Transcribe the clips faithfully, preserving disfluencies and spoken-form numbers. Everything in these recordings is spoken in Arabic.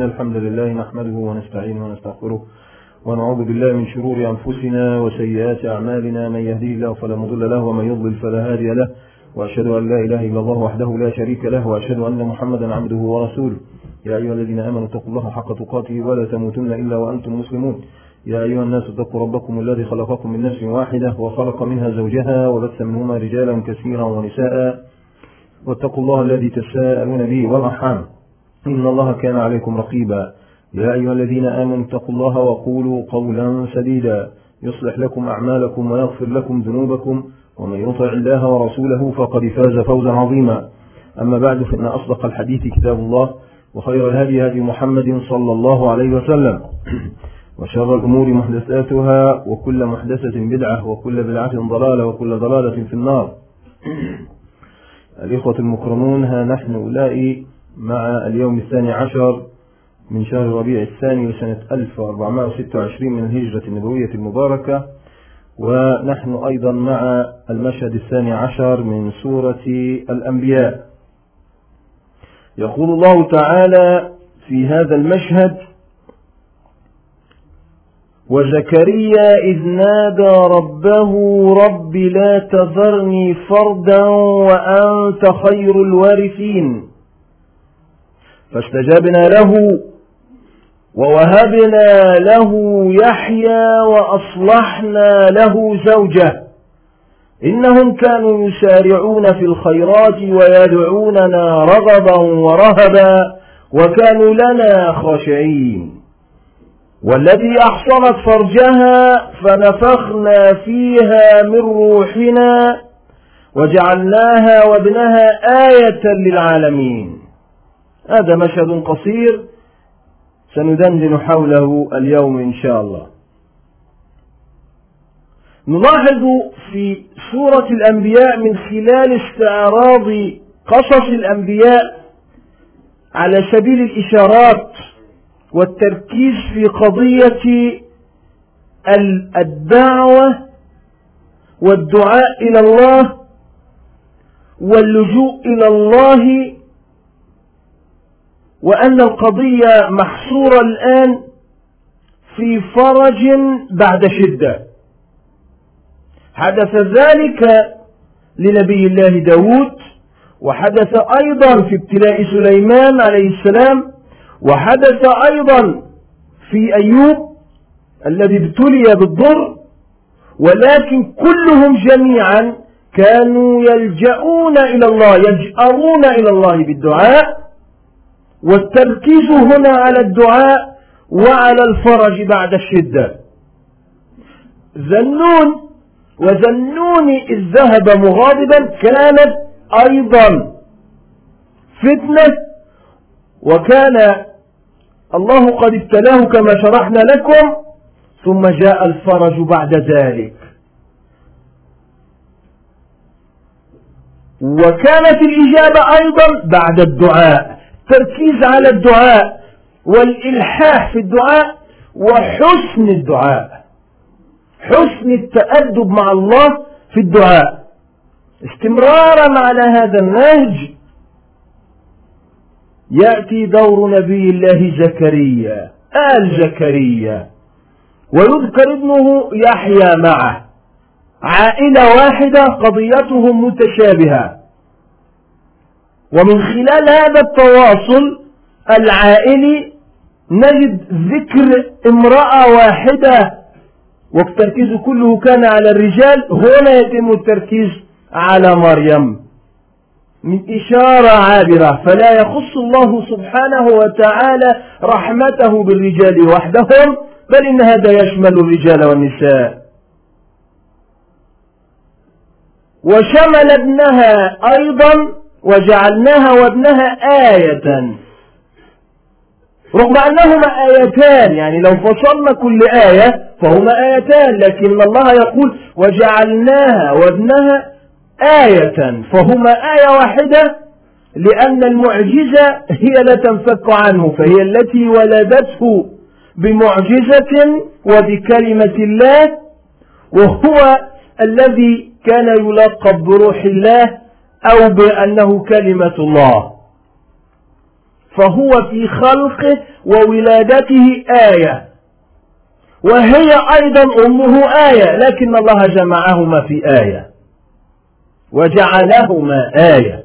إن الحمد لله نحمده ونستعينه ونستغفره ونعوذ بالله من شرور أنفسنا وسيئات أعمالنا، من يهديه الله فلا مضل له ومن يضلل فلا هادي له، وأشهد أن لا إله إلا الله وحده لا شريك له، وأشهد أن محمدا عبده ورسوله. يا أيها الذين آمنوا اتقوا الله حق تقاته ولا تموتن إلا وأنتم مسلمون. يا أيها الناس اتقوا ربكم الذي خلقكم من نفس واحدة وخلق منها زوجها وبث منهما رجالا كثيرا ونساء، واتقوا الله الذي تساءلون به والأرحام إن الله كان عليكم رقيبا. يا أيها الذين آمنوا اتقوا الله وقولوا قولا سديدا يصلح لكم أعمالكم ويغفر لكم ذنوبكم، ومن يطع الله ورسوله فقد فاز فوزا عظيما. أما بعد، فإن أصدق الحديث كتاب الله، وخير الهدي هدي محمد صلى الله عليه وسلم، وشر الأمور محدثاتها، وكل محدثة بدعة، وكل بدعة ضلالة، وكل ضلالة في النار. الإخوة المكرمون، ها نحن أولئك مع اليوم الثاني عشر من شهر ربيع الثاني لسنة ألف وأربعمائة وستة وعشرين من الهجرة النبوية المباركة، ونحن أيضا مع المشهد الثاني عشر من سورة الأنبياء. يقول الله تعالى في هذا المشهد: وزكريا إذ نادى ربه رب لا تذرني فردا وأنت خير الوارثين، فاستجبنا له ووهبنا له يحيى وأصلحنا له زوجه إنهم كانوا يسارعون في الخيرات ويدعوننا رغبا ورهبا وكانوا لنا خاشعين. والذي أحصنت فرجها فنفخنا فيها من روحنا وجعلناها وابنها آية للعالمين. هذا مشهد قصير سندندن حوله اليوم إن شاء الله. نلاحظ في سورة الأنبياء من خلال استعراض قصص الأنبياء على سبيل الإشارات والتركيز في قضية الدعوة والدعاء إلى الله واللجوء إلى الله، وأن القضية محصورة الآن في فرج بعد شدة. حدث ذلك لنبي الله داود، وحدث أيضا في ابتلاء سليمان عليه السلام، وحدث أيضا في أيوب الذي ابتلي بالضر، ولكن كلهم جميعا كانوا يلجؤون إلى الله، يجأرون إلى الله بالدعاء، والتركيز هنا على الدعاء وعلى الفرج بعد الشدة. ذنون وذنون إذ ذهب مغاضبا كانت أيضا فتنة، وكان الله قد ابتلاه كما شرحنا لكم، ثم جاء الفرج بعد ذلك. وكانت الإجابة أيضا بعد الدعاء، تركيز على الدعاء والإلحاح في الدعاء وحسن الدعاء، حسن التأدب مع الله في الدعاء. استمرارا على هذا النهج يأتي دور نبي الله زكريا آل زكريا، ويذكر ابنه يحيى معه، عائلة واحدة قضيتهم متشابهة. ومن خلال هذا التواصل العائلي نجد ذكر امرأة واحدة، والتركيز كله كان على الرجال، هنا يتم التركيز على مريم من إشارة عابرة، فلا يخص الله سبحانه وتعالى رحمته بالرجال وحدهم، بل إن هذا يشمل الرجال والنساء. وشمل ابنها أيضا وجعلناها وابنها آية، رغم أنهما آيتان، يعني لو فصلنا كل آية فهما آيتان، لكن الله يقول وجعلناها وابنها آية، فهما آية واحدة، لأن المعجزة هي لا تنفك عنه، فهي التي ولدته بمعجزة وبكلمة الله، وهو الذي كان يلقب بروح الله أو بأنه كلمة الله. فهو في خلقه وولادته آية، وهي أيضا أمه آية، لكن الله جمعهما في آية وجعلهما آية.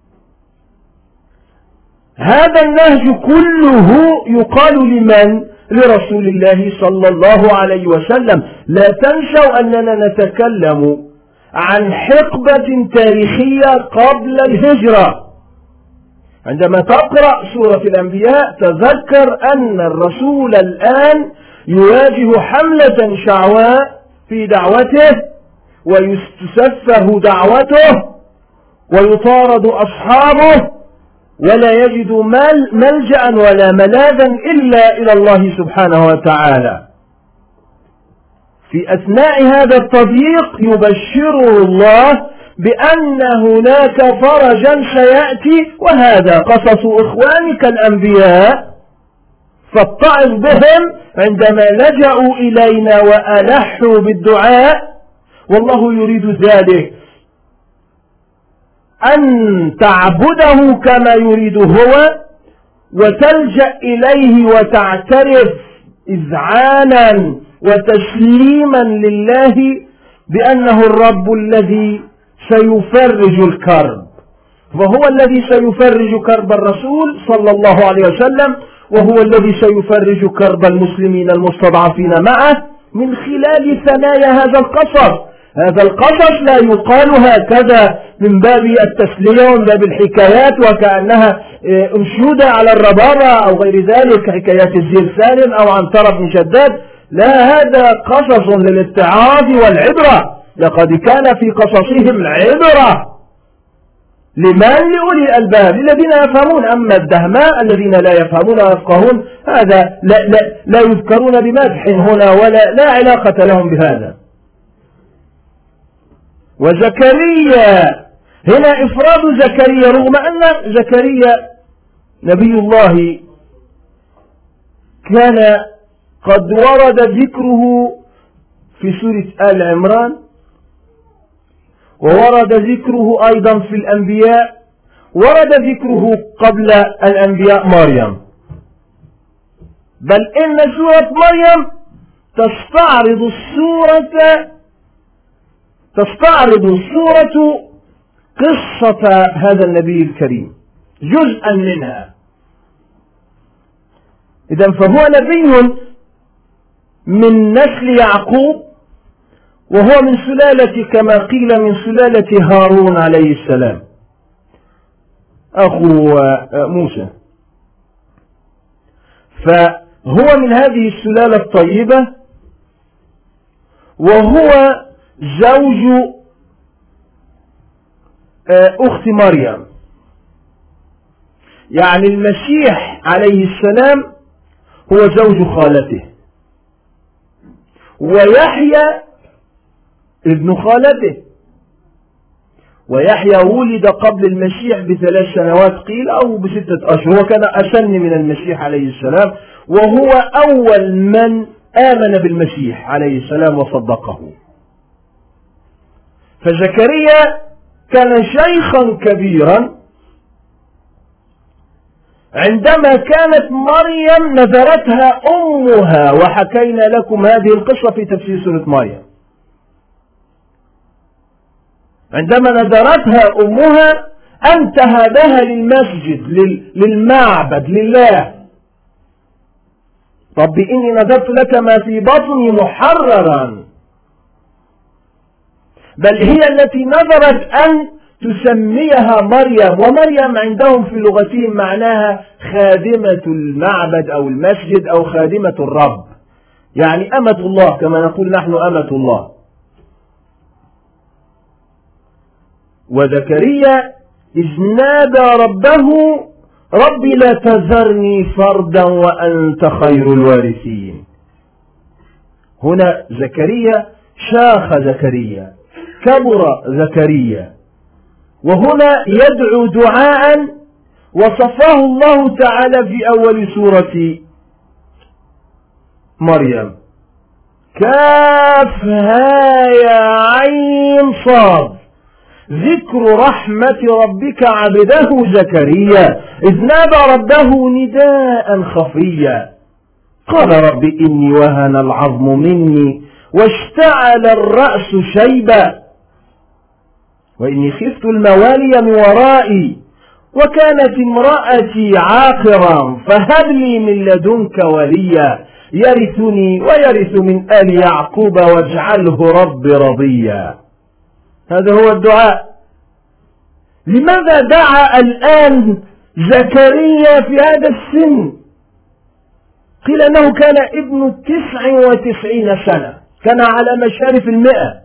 هذا النهج كله يقال لمن؟ لرسول الله صلى الله عليه وسلم. لا تنسوا أننا نتكلم عن حقبة تاريخية قبل الهجرة. عندما تقرأ سورة الأنبياء تذكر أن الرسول الآن يواجه حملة شعواء في دعوته، ويستسفه دعوته، ويطارد أصحابه، ولا يجد ملجأ ولا ملاذا إلا إلى الله سبحانه وتعالى. في أثناء هذا التضييق يبشره الله بأن هناك فرجا سيأتي، وهذا قصص إخوانك الأنبياء، فاتعظ بهم عندما لجأوا إلينا وألحوا بالدعاء، والله يريد ذلك، أن تعبده كما يريد هو، وتلجأ إليه وتعترف إذعانا وتسليما لله بأنه الرب الذي سيفرج الكرب، وهو الذي سيفرج كرب الرسول صلى الله عليه وسلم، وهو الذي سيفرج كرب المسلمين المستضعفين معه من خلال ثنايا هذا القصص. هذا القصص لا يقال هكذا من باب التسلية ومن باب الحكايات وكأنها أنشودة على الربابة أو غير ذلك، حكايات الزير سالم أو عنترة بن شداد. لا، هذا قصص للاتعاظ والعبرة. لقد كان في قصصهم عبرة لمن؟ لأولي الألباب الذين يفهمون. أما الدهماء الذين لا يفهمون ويفقهون هذا لا, لا, لا يذكرون بمدح هنا ولا لا علاقة لهم بهذا. وزكريا هنا إفراد زكريا، رغم أن زكريا نبي الله كان قد ورد ذكره في سورة آل عمران، وورد ذكره أيضا في الأنبياء، ورد ذكره قبل الأنبياء مريم، بل إن سورة مريم تستعرض السورة تستعرض السورة قصة هذا النبي الكريم، جزءا منها. إذن فهو نبي من نسل يعقوب، وهو من سلالة كما قيل من سلالة هارون عليه السلام أخو موسى، فهو من هذه السلالة الطيبة، وهو زوج أخت مريم، يعني المسيح عليه السلام هو زوج خالته، ويحيى ابن خالته. ويحيى ولد قبل المسيح بثلاث سنوات قيل أو بستة أشهر، وكان أسن من المسيح عليه السلام، وهو أول من آمن بالمسيح عليه السلام وصدقه. فزكريا كان شيخا كبيرا عندما كانت مريم نذرتها أمها، وحكينا لكم هذه القصة في تفسير سورة مريم. عندما نذرتها أمها أن تهبها للمسجد للمعبد لله. رب إني نذرت لك ما في بطني محررا، بل هي التي نذرت أن تسميها مريم. ومريم عندهم في لغتهم معناها خادمة المعبد أو المسجد أو خادمة الرب، يعني أمة الله كما نقول نحن أمة الله. وزكريا إذ نادى ربه ربي لا تذرني فردا وأنت خير الوارثين. هنا زكريا شاخ زكريا، كبر زكريا، وهنا يدعو دعاء وصفاه الله تعالى في أول سورة مريم: كافها يا عين صاد ذكر رحمة ربك عبده زكريا إذ نادى ربه نداء خفيا قال رب إني وهن العظم مني واشتعل الرأس شيبا وإني خفت الموالي من ورائي وكانت امرأتي عاقرا فهب لي من لدنك وليا يرثني ويرث من آل يعقوب واجعله رب رضيا. هذا هو الدعاء. لماذا دعا الآن زكريا في هذا السن؟ قيل أنه كان ابن تسع وتسعين سنة، كان على مشارف المئة.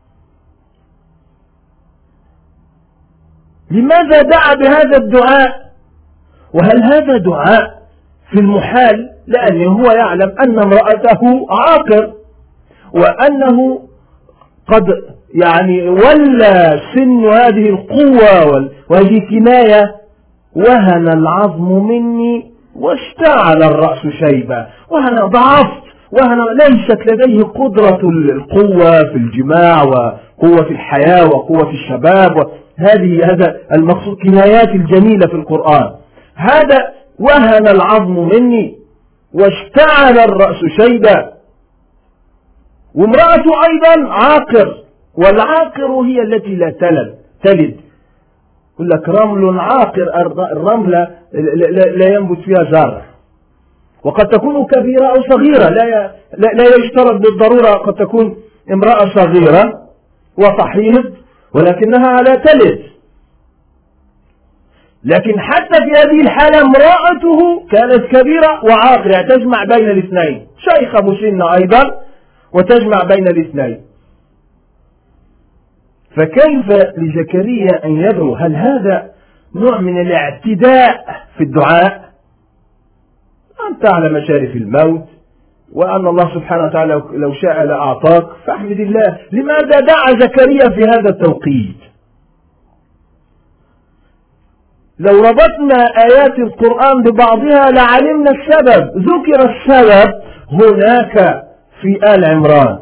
لماذا دعا بهذا الدعاء؟ وهل هذا دعاء في المحال؟ لأنه هو يعلم أن امرأته عاقر وأنه قد يعني ولى سن هذه القوة وهذه كناية وهن العظم مني واشتعل الرأس شيبا، وأنا ضعفت وأنا ليست لديه قدرة القوة في الجماع وقوة في الحياة وقوة في الشباب. هذه هذا المقصود كنايات الجميلة في القرآن. هذا وهن العظم مني واشتعل الرأس شيبا، وامرأته أيضا عاقر، والعاقر هي التي لا تلد تلد يقول لك رمل عاقر، الرملة لا ينبت فيها زرع، وقد تكون كبيرة أو صغيرة، لا لا يشترط بالضرورة، قد تكون امرأة صغيرة وتحيض ولكنها لا تلد. لكن حتى في هذه الحالة امرأته كانت كبيرة وعاقرة، يعني تجمع بين الاثنين، شيخة مسنة أيضا وتجمع بين الاثنين. فكيف لزكريا أن يدعو؟ هل هذا نوع من الاعتداء في الدعاء؟ أنت على مشارف الموت وأن الله سبحانه وتعالى لو شاء لأعطاك فاحمد الله. لماذا دعا زكريا في هذا التوقيت؟ لو ربطنا آيات القرآن ببعضها لعلمنا السبب. ذكر السبب هناك في آل عمران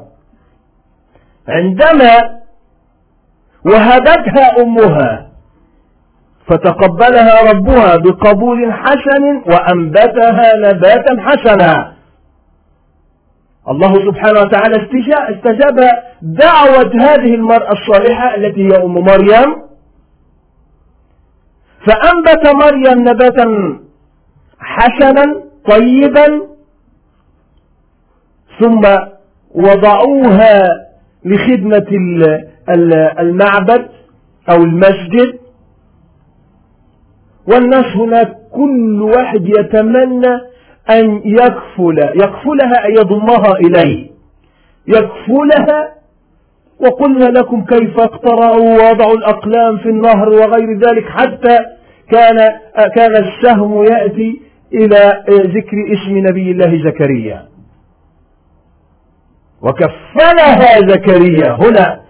عندما وهبتها أمها فتقبلها ربها بقبول حسن وأنبتها نباتا حسنا. الله سبحانه وتعالى استجاب دعوة هذه المرأة الصالحة التي هي أم مريم، فأنبت مريم نباتا حسنا طيبا، ثم وضعوها لخدمة المعبد أو المسجد، والناس هناك كل واحد يتمنى أن يكفل يكفلها أن يضمها إليه، يكفلها. وقلنا لكم كيف اقترعوا ووضعوا الأقلام في النهر وغير ذلك، حتى كان كان السهم يأتي إلى ذكر اسم نبي الله زكريا، وكفلها زكريا. هنا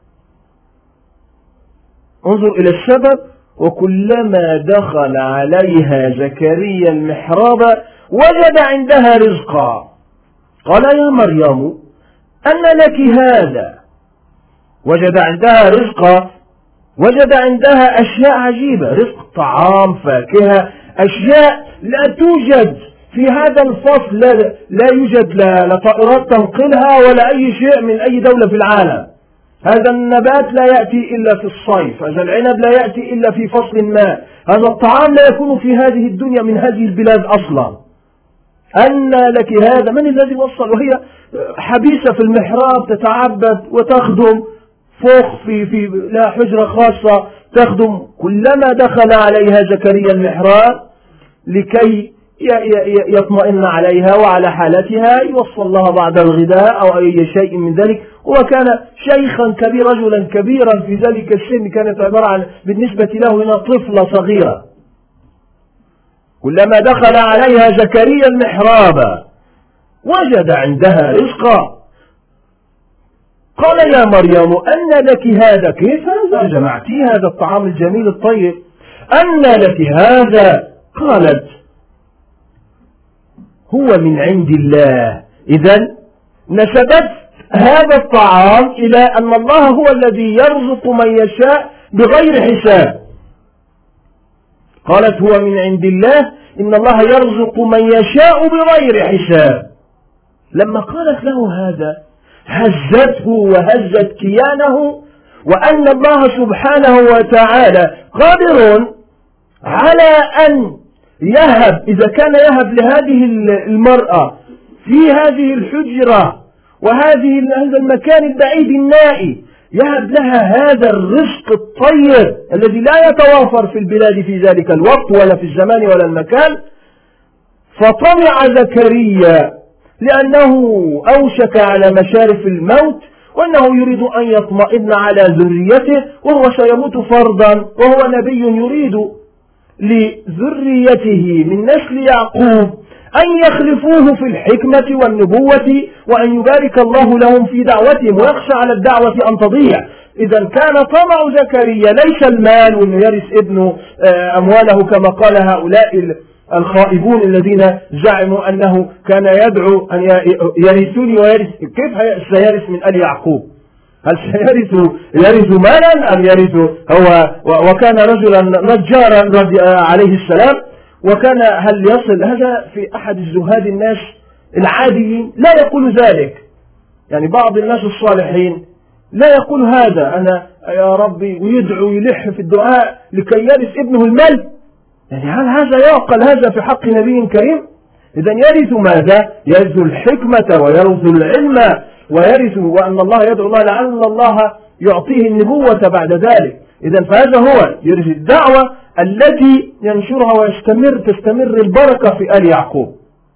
انظر إلى السبب. وكلما دخل عليها زكريا المحراب وجد عندها رزقا قال يا مريم أن لك هذا. وجد عندها رزقا، وجد عندها أشياء عجيبة، رزق طعام فاكهة، أشياء لا توجد في هذا الفصل، لا, لا يوجد لا, لا طائرات تنقلها ولا أي شيء من أي دولة في العالم. هذا النبات لا يأتي إلا في الصيف، هذا العنب لا يأتي إلا في فصل ما، هذا الطعام لا يكون في هذه الدنيا من هذه البلاد أصلا. أن لك هذا؟ من الذي وصل؟ وهي حبيسة في المحراب تتعبد وتخدم فوق في في لا حجرة خاصة تخدم. كلما دخل عليها زكريا المحراب لكي يطمئن عليها وعلى حالتها يوصل لها بعد الغداء أو أي شيء من ذلك. وكان شيخا كبيرا، رجلا كبيرا في ذلك السن، كانت عبارة عن بالنسبة له هنا طفلة صغيرة. كلما دخل عليها زكريا المحراب وجد عندها رزقا قال يا مريم أن لك هذا؟ كيف هذا جمعتي هذا الطعام الجميل الطيب؟ أن لك هذا؟ قالت هو من عند الله. إذن نسبت هذا الطعام إلى أن الله هو الذي يرزق من يشاء بغير حساب. قالت هو من عند الله إن الله يرزق من يشاء بغير حساب. لما قالت له هذا هزته وهزت كيانه، وأن الله سبحانه وتعالى قادر على أن يهب، إذا كان يهب لهذه المرأة في هذه الحجرة وهذه هذا المكان البعيد النائي، يهب لها هذا الرزق الطيب الذي لا يتوافر في البلاد في ذلك الوقت ولا في الزمان ولا المكان. فطمع زكريا لأنه أوشك على مشارف الموت، وأنه يريد أن يطمئن على ذريته، وهو سيموت فردا، وهو نبي يريد لذريته من نسل يعقوب أن يخلفوه في الحكمة والنبوة، وأن يبارك الله لهم في دعوتهم، ويخشى على الدعوة أن تضيع. إذا كان طمع زكريا ليس المال وأنه يرث ابنه أمواله كما قال هؤلاء الخائبون الذين زعموا أنه كان يدعو أن يرثني ويرث. كيف سيرث من آل يعقوب؟ هل سيرث يرث مالا أم يرث هو؟ وكان رجلا نجارا عليه السلام، وكان هل يصل هذا في أحد الزهاد الناس العاديين؟ لا يقول ذلك. يعني بعض الناس الصالحين لا يقول هذا، أنا يا ربي، ويدعو يلح في الدعاء لكي يرث ابنه المال. يعني هل هذا يعقل هذا في حق نبي كريم؟ إذا يرث ماذا؟ يرث الحكمة ويرث العلم ويرث، وأن الله يدعو الله لعل الله يعطيه النبوة بعد ذلك. إذا فهذا هو يرث الدعوة التي ينشرها ويستمر تستمر البركة في آل يعقوب.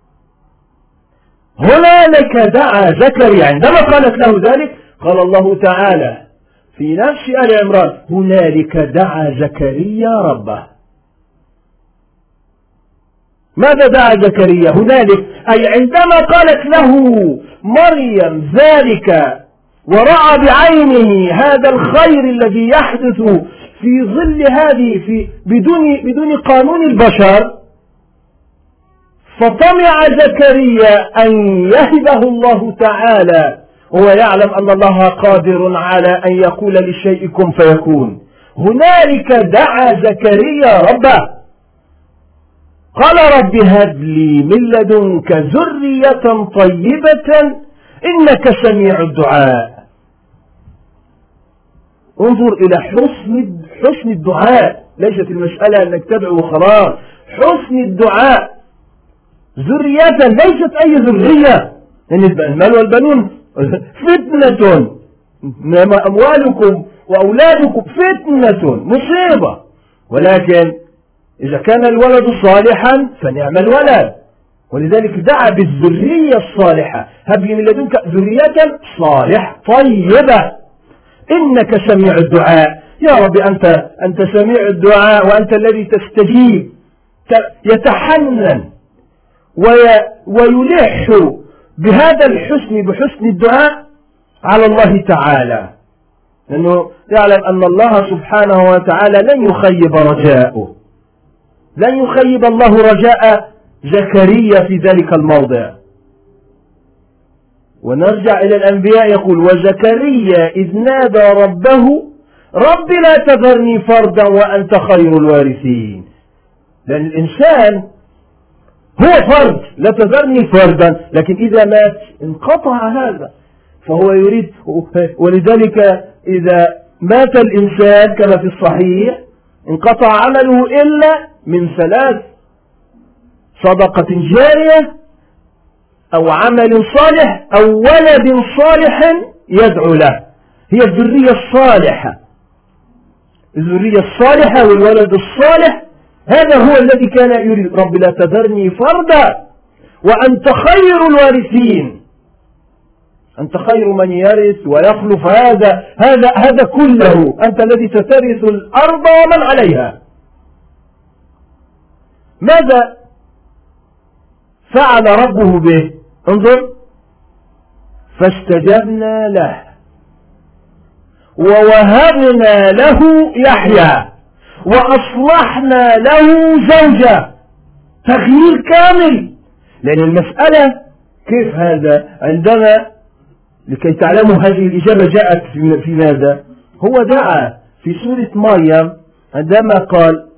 هنالك دعا زكريا، عندما قالت له ذلك قال الله تعالى في نفس آل عمران هنالك دعا زكريا ربه. ماذا دعا زكريا هنالك؟ أي عندما قالت له مريم ذلك ورأى بعينه هذا الخير الذي يحدث في ظل هذه في بدون بدون قانون البشر، فطمع زكريا أن يهبه الله تعالى، وهو يعلم أن الله قادر على أن يقول للشيء كن فيكون. هنالك دعا زكريا ربه قال رب هب لي من لدنك ذرية طيبة إنك سميع الدعاء. انظر إلى حسن حسن الدعاء، ليست المسألة أنك تدعو وخلاص، حسن الدعاء. ذرية ليست أي ذرية، يعني المال والبنون فتنة، إنما أموالكم وأولادكم فتنة مصيبة، ولكن إذا كان الولد صالحا فنعم الولد، ولذلك دعا بالذرية الصالحة، هب لي من لدنك ذرية صالحة طيبة إنك سميع الدعاء. يا رب أنت أنت سميع الدعاء، وأنت الذي تستجيب. يتحنن ويلح بهذا الحسن، بحسن الدعاء على الله تعالى، لأنه يعلم أن الله سبحانه وتعالى لن يخيب رجاءه، لن يخيب الله رجاء زكريا في ذلك الموضع. ونرجع إلى الأنبياء، يقول وزكريا إذ نادى ربه رب لا تذرني فردا وأنت خير الوارثين. لأن الإنسان هو فرد، لا تذرني فردا، لكن إذا مات انقطع هذا، فهو يريد. ولذلك إذا مات الإنسان كما في الصحيح انقطع عمله إلا من ثلاث: صدقة جارية، أو عمل صالح، أو ولد صالح يدعو له. هي الذرية الصالحة، الذرية الصالحة والولد الصالح، هذا هو الذي كان يريد. رب لا تذرني فردا وأنت خير الوارثين، أنت خير من يرث ويخلف هذا هذا هذا كله، أنت الذي سترث الأرض ومن عليها. ماذا فعل ربه به؟ انظر، فاستجبنا له ووهبنا له يحيى وأصلحنا له زوجة. تغيير كامل. لأن المسألة كيف هذا؟ عندما لكي تعلموا هذه الإجابة جاءت في ماذا؟ هو دعا في سورة مريم عندما قال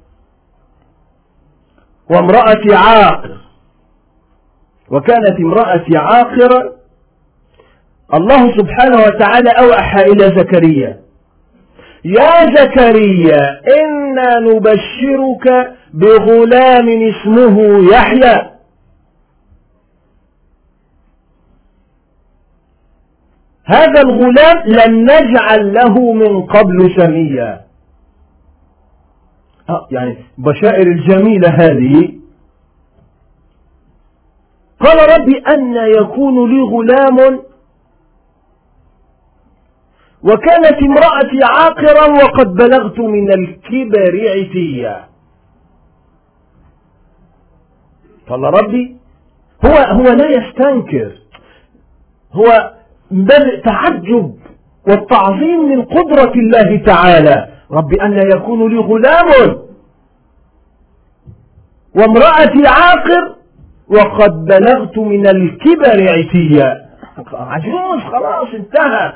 وامرأتي عاقر، وكانت امرأتي عاقرة، الله سبحانه وتعالى أوحى إلى زكريا يا زكريا إنا نبشرك بغلام اسمه يحيى. هذا الغلام لم نجعل له من قبل سميا. يعني بشائر الجميلة هذه. قال ربي أن يكون لي غلام وكانت امرأتي عاقرا وقد بلغت من الكبر عتيا. قال ربي هو هو لا يستنكر، هو بدء تعجب والتعظيم من قدرة الله تعالى. ربي أن يكون لي غلام وامرأتي عاقر وقد بلغت من الكبر عتيا. عجوز خلاص انتهى.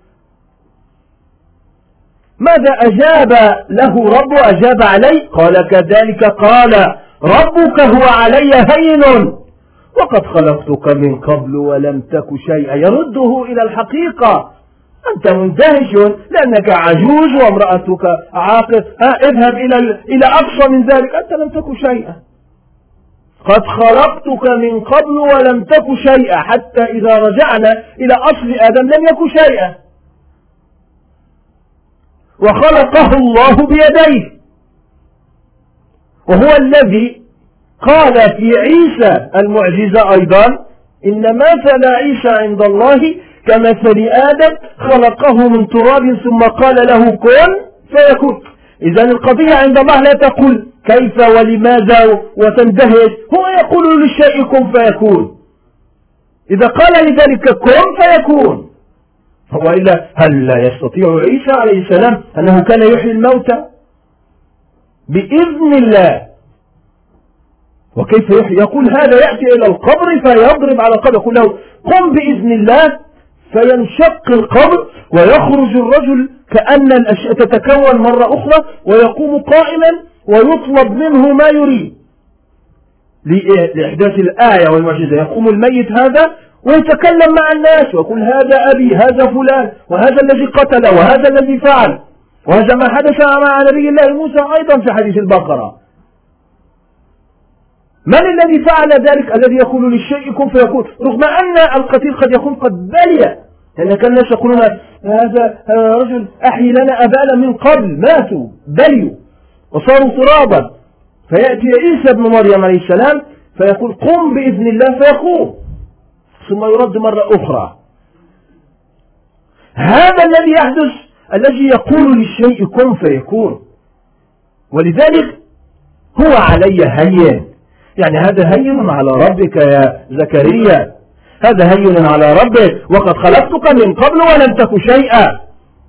ماذا أجاب له رب؟ أجاب عليه قال كذلك قال ربك هو علي هين وقد خلقتك من قبل ولم تك شيئا. يرده إلى الحقيقة. أنت مندهش لأنك عجوز وامرأتك عاقر، اذهب إلى إلى أقصى من ذلك، أنت لم تك شيئا. قد خلقتك من قبل ولم تك شيئا، حتى إذا رجعنا إلى أصل آدم لم يك شيئا. وخلقه الله بيديه، وهو الذي قال في عيسى المعجزة أيضا إن مثل عيسى عند الله كمثل آدم خلقه من تراب ثم قال له كن فيكون. إذا القضية عند الله لا تقول كيف ولماذا وتندهش، هو يقول للشيء كن فيكون. إذا قال لذلك كن فيكون. وإلا هل لا يستطيع عيسى عليه السلام أنه كان يحيي الموتى بإذن الله؟ وكيف يحيي؟ يقول هذا يأتي إلى القبر فيضرب على القبر، يقول له قم بإذن الله، فينشق القبر ويخرج الرجل كأن الأشياء تتكون مرة أخرى ويقوم قائما ويطلب منه ما يريد لإحداث الآية والمعجزة. يقوم الميت هذا ويتكلم مع الناس ويقول هذا أبي هذا فلان وهذا الذي قتل وهذا الذي فعل، وهذا ما حدث مع نبي الله موسى أيضا في حديث البقرة. من الذي فعل ذلك؟ الذي يقول للشيء كن فيكون، رغم أن القتيل قد يكون قد بلي، لأن كان الناس يقولون هذا رجل أحيي لنا أبانا من قبل، ماتوا بليوا وصاروا ترابا. فيأتي عيسى ابن مريم عليه السلام فيقول قم بإذن الله فيقوم، ثم يرد مرة أخرى. هذا الذي يحدث، الذي يقول للشيء كن فيكون. ولذلك هو علي هين، يعني هذا هين على ربك يا زكريا، هذا هين على ربك، وقد خلقتك من قبل ولم تك شيئا.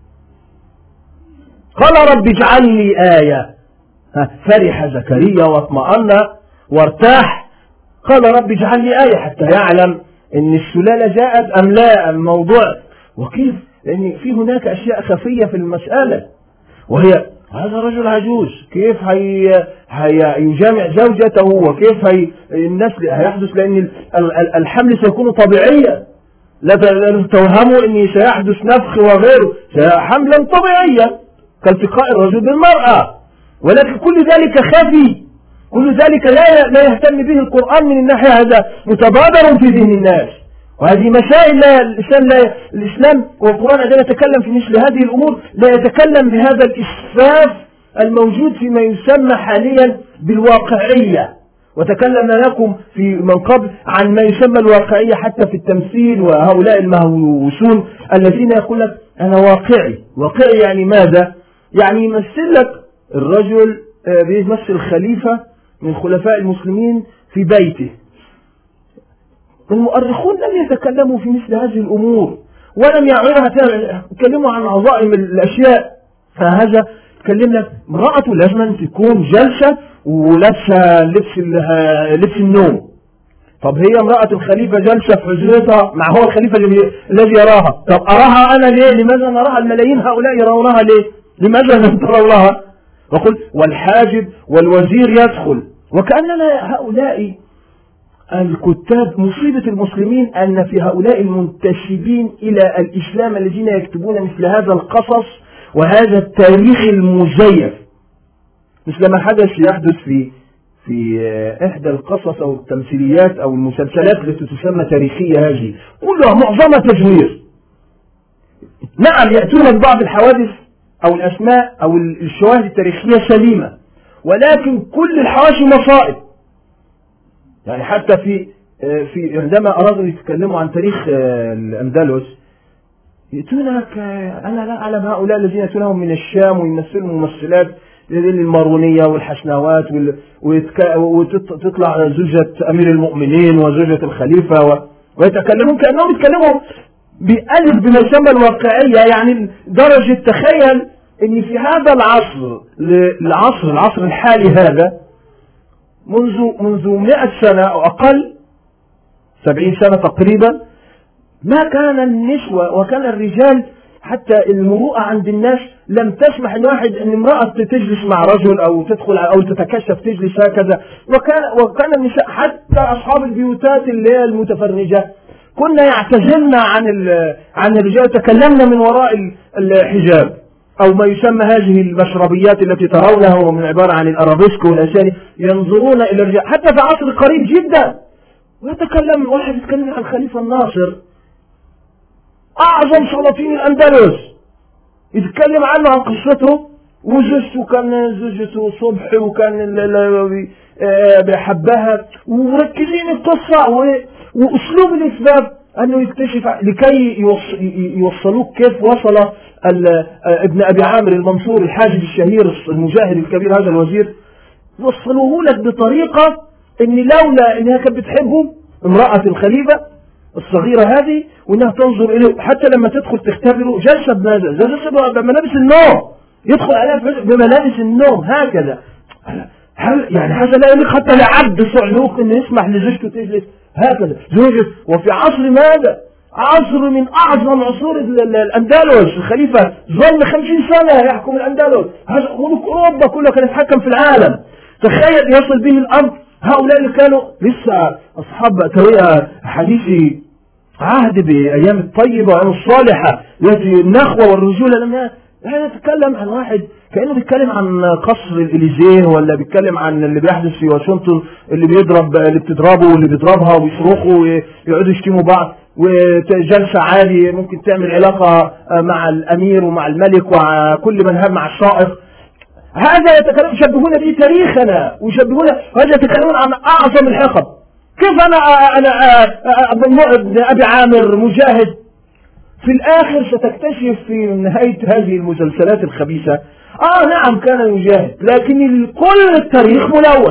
قال رب اجعل لي آية. فرح زكريا واطمأن وارتاح. قال رب اجعل لي آية حتى يعلم ان السلالة جاءت ام لا الموضوع. وكيف؟ لان في هناك اشياء خفية في المسألة، وهي هذا رجل عجوز كيف هي هيجامع زوجته، وكيف هي النسل هيحدث، لان الحمل سيكون طبيعيا، لا توهموا اني سيحدث نفخ وغيره، حملا طبيعيا كالتقاء الرجل بالمرأة. ولكن كل ذلك خفي، كل ذلك لا لا يهتم به القرآن من الناحية، هذا متبادر في ذهن الناس، وهذه مسائل لا الإسلام, لا الإسلام والقرآن عندما يتكلم في مثل هذه الأمور لا يتكلم بهذا الإسفاف الموجود فيما يسمى حاليا بالواقعية. وتكلمنا لكم في من قبل عن ما يسمى الواقعية حتى في التمثيل، وهؤلاء المهووسون الذين يقول لك أنا واقعي. واقعي يعني ماذا؟ يعني يمثل لك الرجل بيمثل الخليفة من خلفاء المسلمين في بيته. المؤرخون لم يتكلموا في مثل هذه الأمور، ولم يتكلموا عن عظائم الأشياء. فهذا تكلمنا امرأة لازم تكون جلسة ولابسة لبس لبس النوم. طب هي امرأة الخليفة جلسة في حجرتها مع هو الخليفة الذي يراها. طب أراها أنا ليه؟ لماذا نراها؟ الملايين هؤلاء يرونها ليه؟ لماذا لم ترونها؟ وقل والحاجب والوزير يدخل. وكأننا هؤلاء الكتاب، مصيبة المسلمين أن في هؤلاء المنتسبين إلى الإسلام الذين يكتبون مثل هذا القصص وهذا التاريخ المزيف، مثل ما حدث يحدث في في إحدى القصص أو التمثيليات أو المسلسلات التي تسمى تاريخية، هذه كلها معظمها تزوير. نعم يأتون ببعض الحوادث أو الأسماء أو الشواهد التاريخية سليمة، ولكن كل الحواشي مصائب. يعني حتى في في عندما أرادوا يتكلموا عن تاريخ الأندلس يأتونك، أنا لا أعلم هؤلاء الذين يأتونهم من الشام ويمثلوا ممثلات المارونية والحسنوات وتطلع زوجة أمير المؤمنين وزوجة الخليفة ويتكلمون كأنهم يتكلموا بألف بما يسمى الواقعية. يعني درجة تخيل أن في هذا العصر العصر العصر الحالي هذا منذ منذ مئة سنة أو أقل، سبعين سنة تقريبا، ما كان النسوة وكان الرجال حتى المروءة عند الناس لم تسمح ان واحد ان امرأة تجلس مع رجل او تدخل او تتكشف تجلس هكذا. وكان وكان النساء حتى اصحاب البيوتات اللي هي المتفرجة كنا يعتزلن عن عن الرجال، تكلمنا من وراء الحجاب او ما يسمى هذه المشربيات التي ترونها ومن عبارة عن الارابيسك والاساني، ينظرون الى الرجال حتى في عصر قريب جدا. ويتكلم واحد يتكلم عن الخليفة الناصر أعظم سلاطين الأندلس، يتكلم عنه عن قصته وزوجته، كان زوجته صبح وكان بيحبها، ومركزين القصة وأسلوب الإسباب أنه يكتشف لكي يوصلوك كيف وصل ابن أبي عامر المنصور الحاجب الشهير المجاهد الكبير هذا الوزير، يوصلوه لك بطريقة إن لولا إنها كانت بتحبه امرأة الخليفة الصغيرة هذه وإنها تنظر إليه، حتى لما تدخل تختبره جلسة بماذا؟ جلسة بملابس النوم، يدخل عليها بملابس النوم هكذا. هل يعني هذا لا يليق حتى لعبد صعلوك إنه يسمح لزوجته تجلس هكذا زوجته؟ وفي عصر ماذا؟ عصر من أعظم عصور الأندلس، الخليفة ظل خمسين سنة يحكم الأندلس، هذا ملوك أوروبا كلها كان يتحكم في العالم. تخيل يصل به الأمر هؤلاء اللي كانوا لسه أصحاب توية حديثي عهد بأيام الطيبة وأيام الصالحة التي النخوة والرجولة، لما يتكلم عن واحد كأنه بيتكلم عن قصر الإليزيه ولا بيتكلم عن اللي بيحدث في واشنطن، اللي بيضرب اللي بتضربه واللي بيضربها وبيصرخوا ويقعدوا يشتموا بعض، وجلسة عادي ممكن تعمل علاقة مع الأمير ومع الملك وكل من هم مع السائق. هذا يتكلم يشبهون به تاريخنا ويشبهون هذا يتكلمون عن أعظم الحقب. كيف أنا أنا ابن أبي عامر مجاهد في الآخر ستكتشف في نهاية هذه المسلسلات الخبيثة آه نعم كان يجاهد، لكن كل التاريخ ملوث.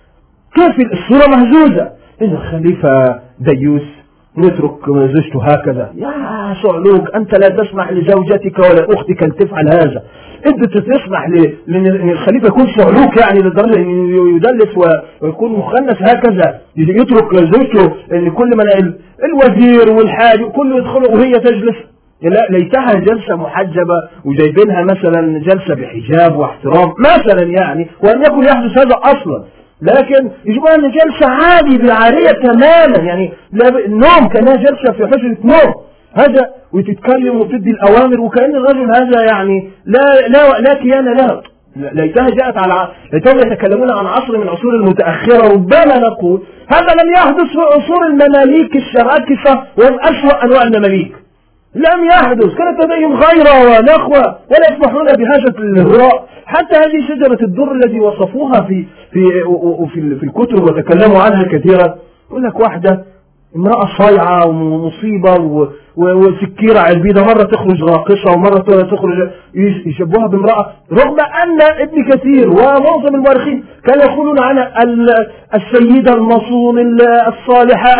كيف الصورة مهزوزة؟ إن الخليفة ديوس نترك زوجته هكذا. يا صعلوك أنت لا تسمح لزوجتك ولا أختك أن تفعل هذا، أنت تسمح لأن الخليفة يكون صعلوك يعني لدرجة أن يدلس ويكون مخنث هكذا، يترك زوجته أن كل من الوزير والحاج كله يدخله وهي تجلس. لا ليتها جلسة محجبة وجايبينها مثلا جلسة بحجاب واحترام مثلا يعني، وأن يكون يحدث هذا أصلا، لكن يجب أن جلسة عادي بالعارية تماما يعني النوم كأنها جلسة في حجرة نوم هذا، وتتكلم وتدي الأوامر وكأن الرجل هذا يعني لا لا لا كيان له. ليتها جاءت على ليتهم يتكلمون عن عصر من عصور المتأخرة. ربما نقول هذا لم يحدث في عصور المماليك الشراكسة وهم أسوأ أنواع المماليك، لم يحدث، كانت لديهم غيرة ونخوة ولا يسمحون بهاجة الهراء. حتى هذه شجرة الدر التي وصفوها في في في, في الكتب وتكلموا عنها كثيرا، يقول لك واحدة امرأة صايعة ومصيبة وسكيرة عربيدة، مرة تخرج راقصة ومرة تخرج يشبهها بامرأة، رغم أن ابن كثير ومعظم المؤرخين كانوا يقولون عنها السيدة المصون الصالحة،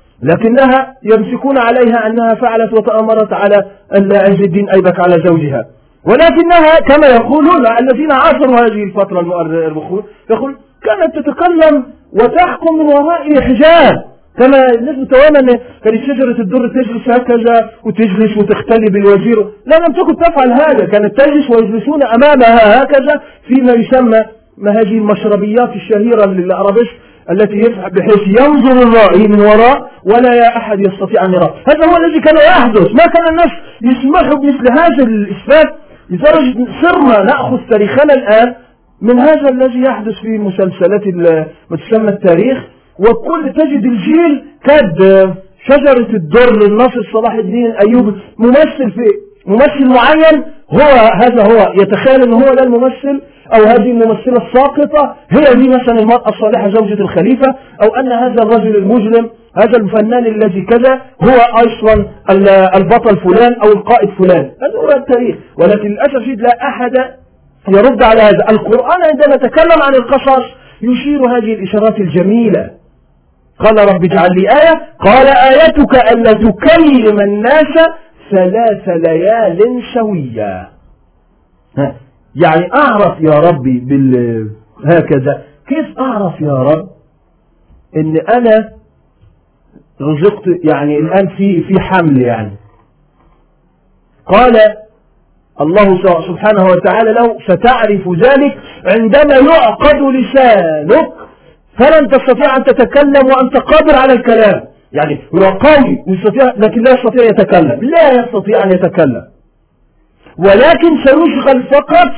لكنها يمسكون عليها أنها فعلت وتأمرت على عز الدين أيبك على زوجها، ولكنها كما يقولون الذين عاصروا هذه الفترة المؤرخون يقول كانت تتكلم وتحكم من وراء حجاب كما الناس متوهمة ان كانت شجرة الدر تجلس هكذا وتجلس وتختلي بالوزير. لا، لم تكن تفعل هذا، كانت تجلس ويجلسون امامها هكذا فيما يسمى ما هذه المشربيات الشهيرة للأرابيسك التي يفتح بحيث ينظر الرائي من وراء ولا أحد يستطيع أن يراه. هذا هو الذي كان يحدث. ما كان الناس يسمحوا بمثل هذا الإسفاف، لدرجة صرنا نأخذ تاريخنا الآن من هذا الذي يحدث في مسلسلات ما تسمى التاريخ. وكل تجد الجيل كاد شجرة الدر الناصر صلاح الدين الأيوبي ممثل في ممثل معين، هو هذا هو يتخيل أنه هو ده الممثل، أو هذه الممثلة الساقطة هي دي مثلا المرأة الصالحة زوجة الخليفة، أو أن هذا الرجل المجرم هذا الفنان الذي كذا هو أصلا البطل فلان أو القائد فلان. هذا هو التاريخ. ولكن للأسف لا أحد يرد على هذا. القرآن عندما تكلم عن القصص يشير هذه الإشارات الجميلة. قال رب اجعل لي آية، قال آيتك ألا تكلم الناس ثلاث ليال سويا. يعني أعرف يا ربي بال هكذا، كيف أعرف يا رب إن أنا رزقت يعني الآن في في حمل؟ يعني قال الله سبحانه وتعالى له ستعرف ذلك عندما يعقد لسانك فلن تستطيع أن تتكلم وأنت قادر على الكلام. يعني هو قوي ويستطيع لكن لا يستطيع يتكلم، لا يستطيع أن يتكلم، ولكن سيشغل فقط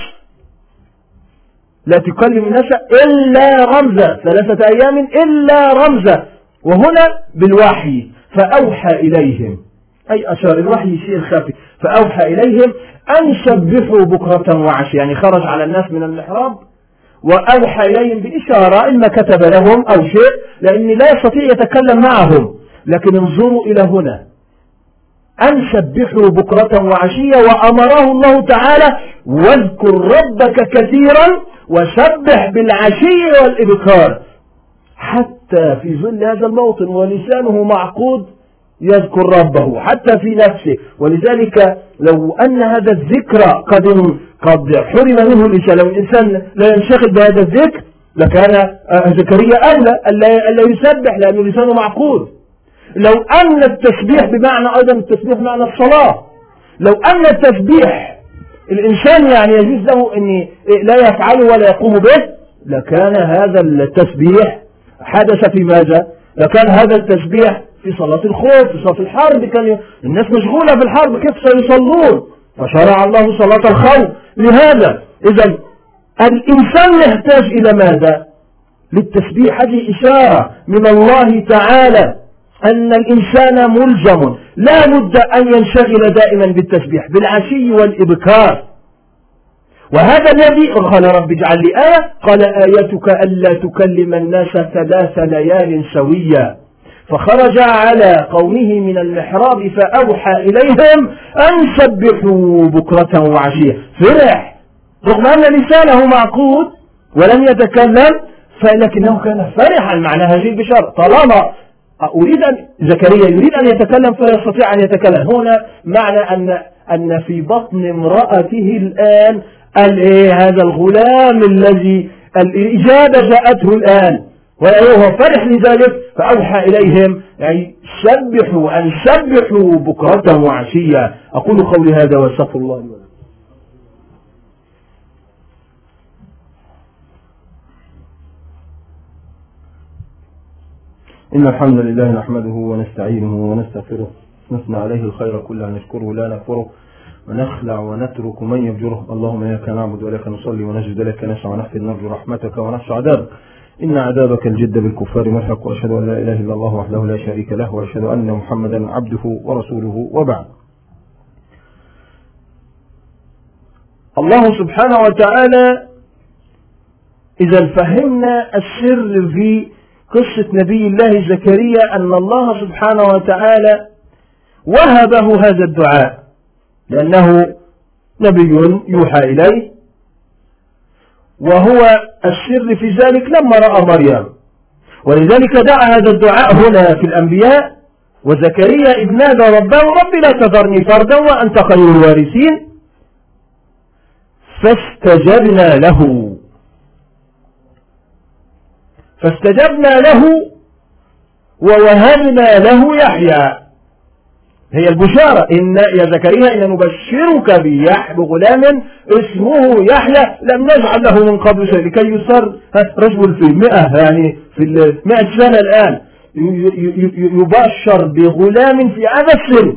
لا تكلم الناس إلا رمزا ثلاثة أيام إلا رمزا، وهنا بالوحي فأوحى إليهم، أي أشار الوحي شيء خفي، فأوحى إليهم أن سبحوا بكرة وعشيا. يعني خرج على الناس من المحراب وأوحى إليهم بإشارة إما كتب لهم أو شيء، لأن لا يستطيع يتكلم معهم. لكن انظروا إلى هنا أن سبحوا بكرة وعشيا، وأمره الله تعالى واذكر ربك كثيرا وسبح بالعشي والإبكار. حتى في ظل هذا الموطن ولسانه معقود يذكر ربه حتى في نفسه. ولذلك لو أن هذا الذكر قد قد حرم منه اللسان، لو الإنسان لا ينشغل بهذا الذكر لكان زكريا أولى ألا يسبح لأنه لسانه معقود. لو أن التسبيح بمعنى أيضا التسبيح بمعنى الصلاة، لو أن التسبيح الإنسان يعني يجوز له أن لا يفعله ولا يقوم به لكان هذا التسبيح حدث في ماذا؟ لكان هذا التسبيح في صلاة الخوف، في صلاة الحرب، كان الناس مشغولة في الحرب كيف سيصلون؟ فشرع الله صلاة الخوف. لهذا إذا الإنسان يحتاج إلى ماذا؟ للتسبيح. هذه إشارة من الله تعالى أن الإنسان ملزم لا بد أن ينشغل دائما بالتسبيح بالعشي والإبكار. وهذا الذي قال رب اجعل لي آية، قال آيتك ألا تكلم الناس ثلاث ليال سويا. فخرج على قومه من المحراب فأوحى إليهم أن سبحوا بكرة وعشيا. فرح رغم أن لسانه معقود ولم يتكلم، فلكنه كان فرحا معنى هذه البشارة. طالما أريد أن زكريا يريد أن يتكلم فلا يستطيع أن يتكلم. هنا معنى أن أن في بطن امرأته الآن هذا الغلام الذي الإجابة جاءته الآن وهو فرح لذلك. فأوحى إليهم يعني سبحوا أن سبحوا بكرة وعشيا. أقول قولي هذا واستغفر الله لي ولكم. إن الحمد لله نحمده ونستعينه ونستغفره، نثنى عليه الخير كله، نشكره لا نكفره، ونخلع ونترك من يفجره. اللهم إياك نعبد ولك نصلي ونسجد لك نسعى ونحفظ نرجو رحمتك ونخشى عذابك، إن عذابك الجد بالكفار ملحق. وأشهد أن لا إله إلا الله وحده لا شريك له، وأشهد أن محمدا عبده ورسوله. وبعد، الله سبحانه وتعالى إذا فهمنا السر في قصة نبي الله زكريا أن الله سبحانه وتعالى وهبه هذا الدعاء لأنه نبي يوحى إليه، وهو السر في ذلك لما رأى مريم. ولذلك دعا هذا الدعاء هنا في الأنبياء. وزكريا إذ نادى ربه رب لا تذرني فردا وأنت خير الوارثين فاستجبنا له فاستجبنا له ووهبنا له يحيى. هي البشارة، إن يا زكريا إن نبشرك بيحيى بغلام اسمه يحيى لم نجعل له من قبل شيء، لكي يصر رجل في مئة يعني في مئة سنة الآن يبشر بغلام في هذا السن.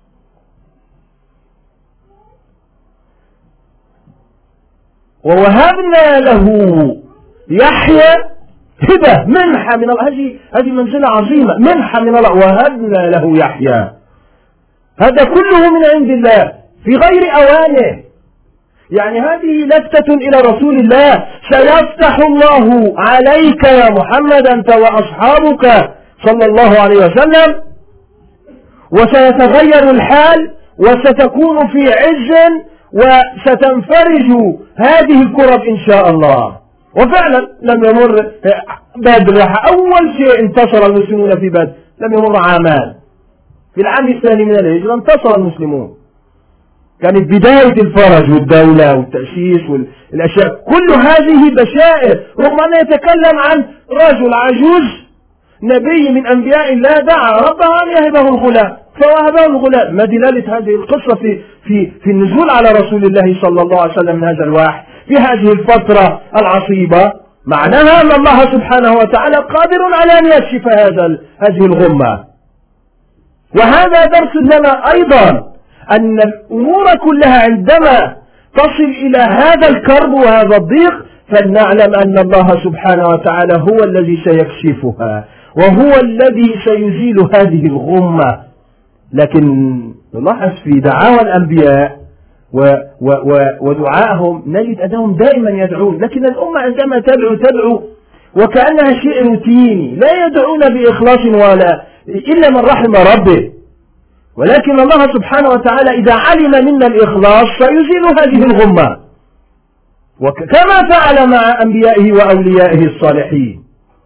ووهبنا له يحيى هبة منحة من الله. هذه هذه منزلة عظيمة، منحة من الله. وهبنا له يحيى، هذا كله من عند الله في غير أوانه. يعني هذه لفتة إلى رسول الله، سيفتح الله عليك يا محمد أنت وأصحابك صلى الله عليه وسلم، وسيتغير الحال وستكون في عز وستنفرج هذه الكرب إن شاء الله. وفعلا لم يمر بدر، أول شيء انتصر المسلمون في بدر، لم يمر عامان، في العام الثاني من الهجرة انتصر المسلمون. كانت بداية الفرج والدولة والتأسيس والأشياء، كل هذه بشائر، رغم أنه يتكلم عن رجل عجوز نبي من أنبياء الله دعا ربه أن يهبه الغلام فوهبه الغلام. ما دلالة هذه القصة في في في النزول على رسول الله صلى الله عليه وسلم من هذا الوحي في هذه الفترة العصيبة؟ معناها أن الله سبحانه وتعالى قادر على أن يكشف هذا هذه الغمة. وهذا درس لنا أيضا، أن الأمور كلها عندما تصل إلى هذا الكرب وهذا الضيق فلنعلم أن الله سبحانه وتعالى هو الذي سيكشفها وهو الذي سيزيل هذه الغمة. لكن نلاحظ في دعاوى الأنبياء ودعائهم نجد أنهم دائما يدعون، لكن الأمة عندما تدعو تدعو وكأنها شيء روتيني، لا يدعون بإخلاص ولا إلا من رحم ربه. ولكن الله سبحانه وتعالى إذا علم منا الإخلاص سيزيل هذه الغمة، وكما فعل مع أنبيائه وأوليائه الصالحين.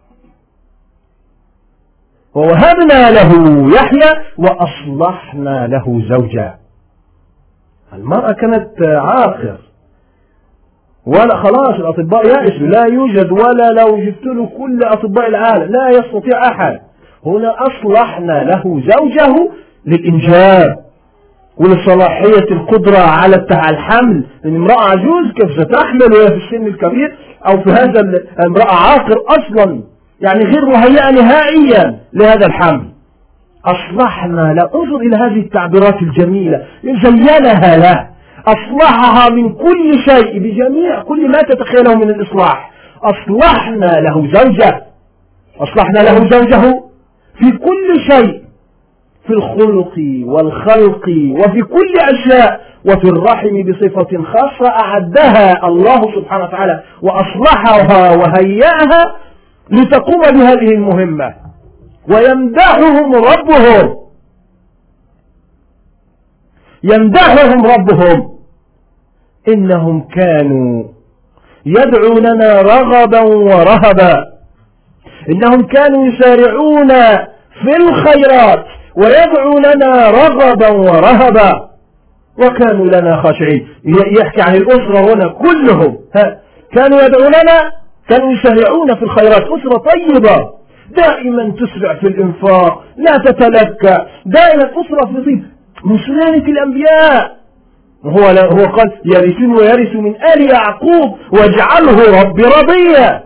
ووهبنا له يحيى وأصلحنا له زوجا. المرأة كانت عاقر ولا خلاص الأطباء يأسوا، لا يوجد ولا لو جبت له كل أطباء العالم لا يستطيع أحد. هنا أصلحنا له زوجه للإنجاب ولصلاحية القدرة على الحمل. لأن امرأة عجوز كيف ستحمل وهي في السن الكبير، أو في هذا امرأة عاقر أصلا يعني غير مهيئة نهائيا لهذا الحمل. أصلحنا لا، انظر إلى هذه التعبيرات الجميلة، زينها له، أصلحها من كل شيء بجميع كل ما تتخيله من الإصلاح. أصلحنا له زوجه، أصلحنا له زوجه في كل شيء، في الخلق والخلق وفي كل أشياء، وفي الرحم بصفة خاصة أعدها الله سبحانه وتعالى وأصلحها وهيئها لتقوم بهذه المهمة. ويمدحهم ربهم، يمدحهم ربهم إنهم كانوا يدعوننا رغبا ورهبا، إنهم كانوا يسارعون في الخيرات ويدعوننا رغبا ورهبا وكانوا لنا خاشعين. يحكي عن الأسرة هنا كلهم كانوا يدعوننا، كانوا يسارعون في الخيرات. أسرة طيبة دائما تسرع في الإنفاق، لا تتلكى، دائما أسرة في طيب من سلالة الأنبياء. هو هو قال يرثني ويرث من آل يعقوب واجعله ربي رضيا.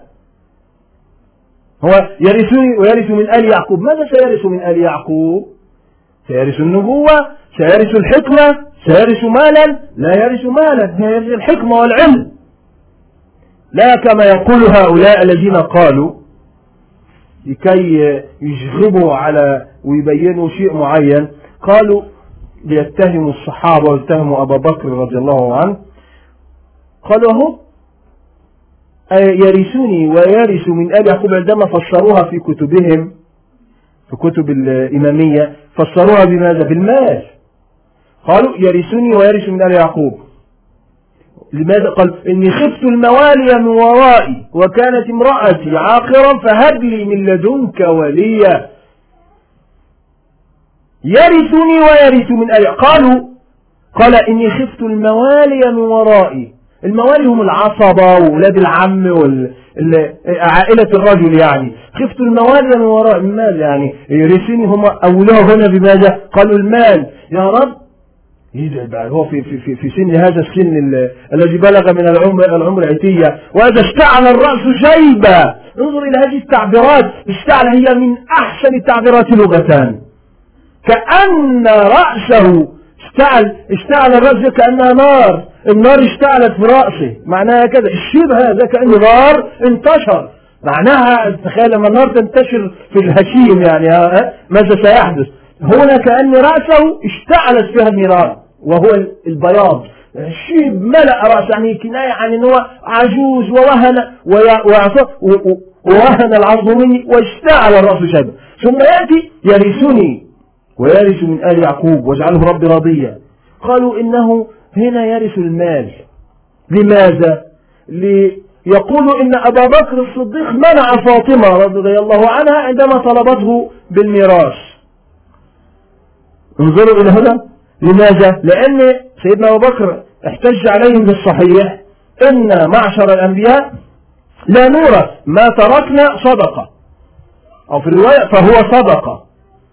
هو يرثني ويرث من آل يعقوب. ماذا سيرث من آل يعقوب؟ سيرث النبوة، سيرث الحكمة، سيرث مالا؟ لا يرث مالا، سيرث الحكمة والعلم. لا كما يقول هؤلاء الذين قالوا لكي يجغبوا على ويبينوا شيء معين، قالوا ليتهموا الصحابة ويتهموا أبا بكر رضي الله عنه، قالوا هو يرثوني ويرث من آل يعقوب. عندما فسروها في كتبهم في كتب الإمامية فسروها بماذا؟ بالمال. قالوا يرثوني ويرث من آل يعقوب. لماذا؟ قال إني خفت الموالي من ورائي وكانت امرأتي عاقرا فهب لي من لدنك وليا. يرثني ويرث من آل. قالوا قال إني خفت الموالي من ورائي الموالي هم العصبة وولاد العم وعائلة الرجل. يعني خفت الموالي من وراء المال، يعني يرثني هم أولاه هنا بماذا؟ قالوا المال. يا رب هو في في في في سن هذا السن الذي بلغ من العمر العمر عتية، وإذا اشتعل الرأس شيبة. انظر إلى هذه التعبيرات، اشتعل هي من أحسن التعبيرات لغة. كأن رأسه اشتعل، اشتعل الرأس كأنها نار، النار اشتعلت في رأسه، معناها كذا. الشيب هذا كأنه نار انتشر، معناها تخيل لما النار تنتشر في الهشيم يعني ماذا سيحدث؟ هنا كأن رأسه اشتعلت فيها النيران، وهو البياض. الشيب ملأ رأسه، يعني كناية عن أنه عجوز ووهن ووهن العظم مني واشتعل الرأس شيبا. ثم يأتي يرثني ويرث من آل يعقوب واجعله ربي راضيا. قالوا إنه هنا يرث المال. لماذا؟ ليقولوا إن أبا بكر الصديق منع فاطمة رضي الله عنها عندما طلبته بالميراث. انظروا إلى هذا. لماذا؟ لأن سيدنا أبو بكر احتج عليهم بالصحيح إن معشر الأنبياء لا نورث، ما تركنا صدقة، أو في الرواية فهو صدقة.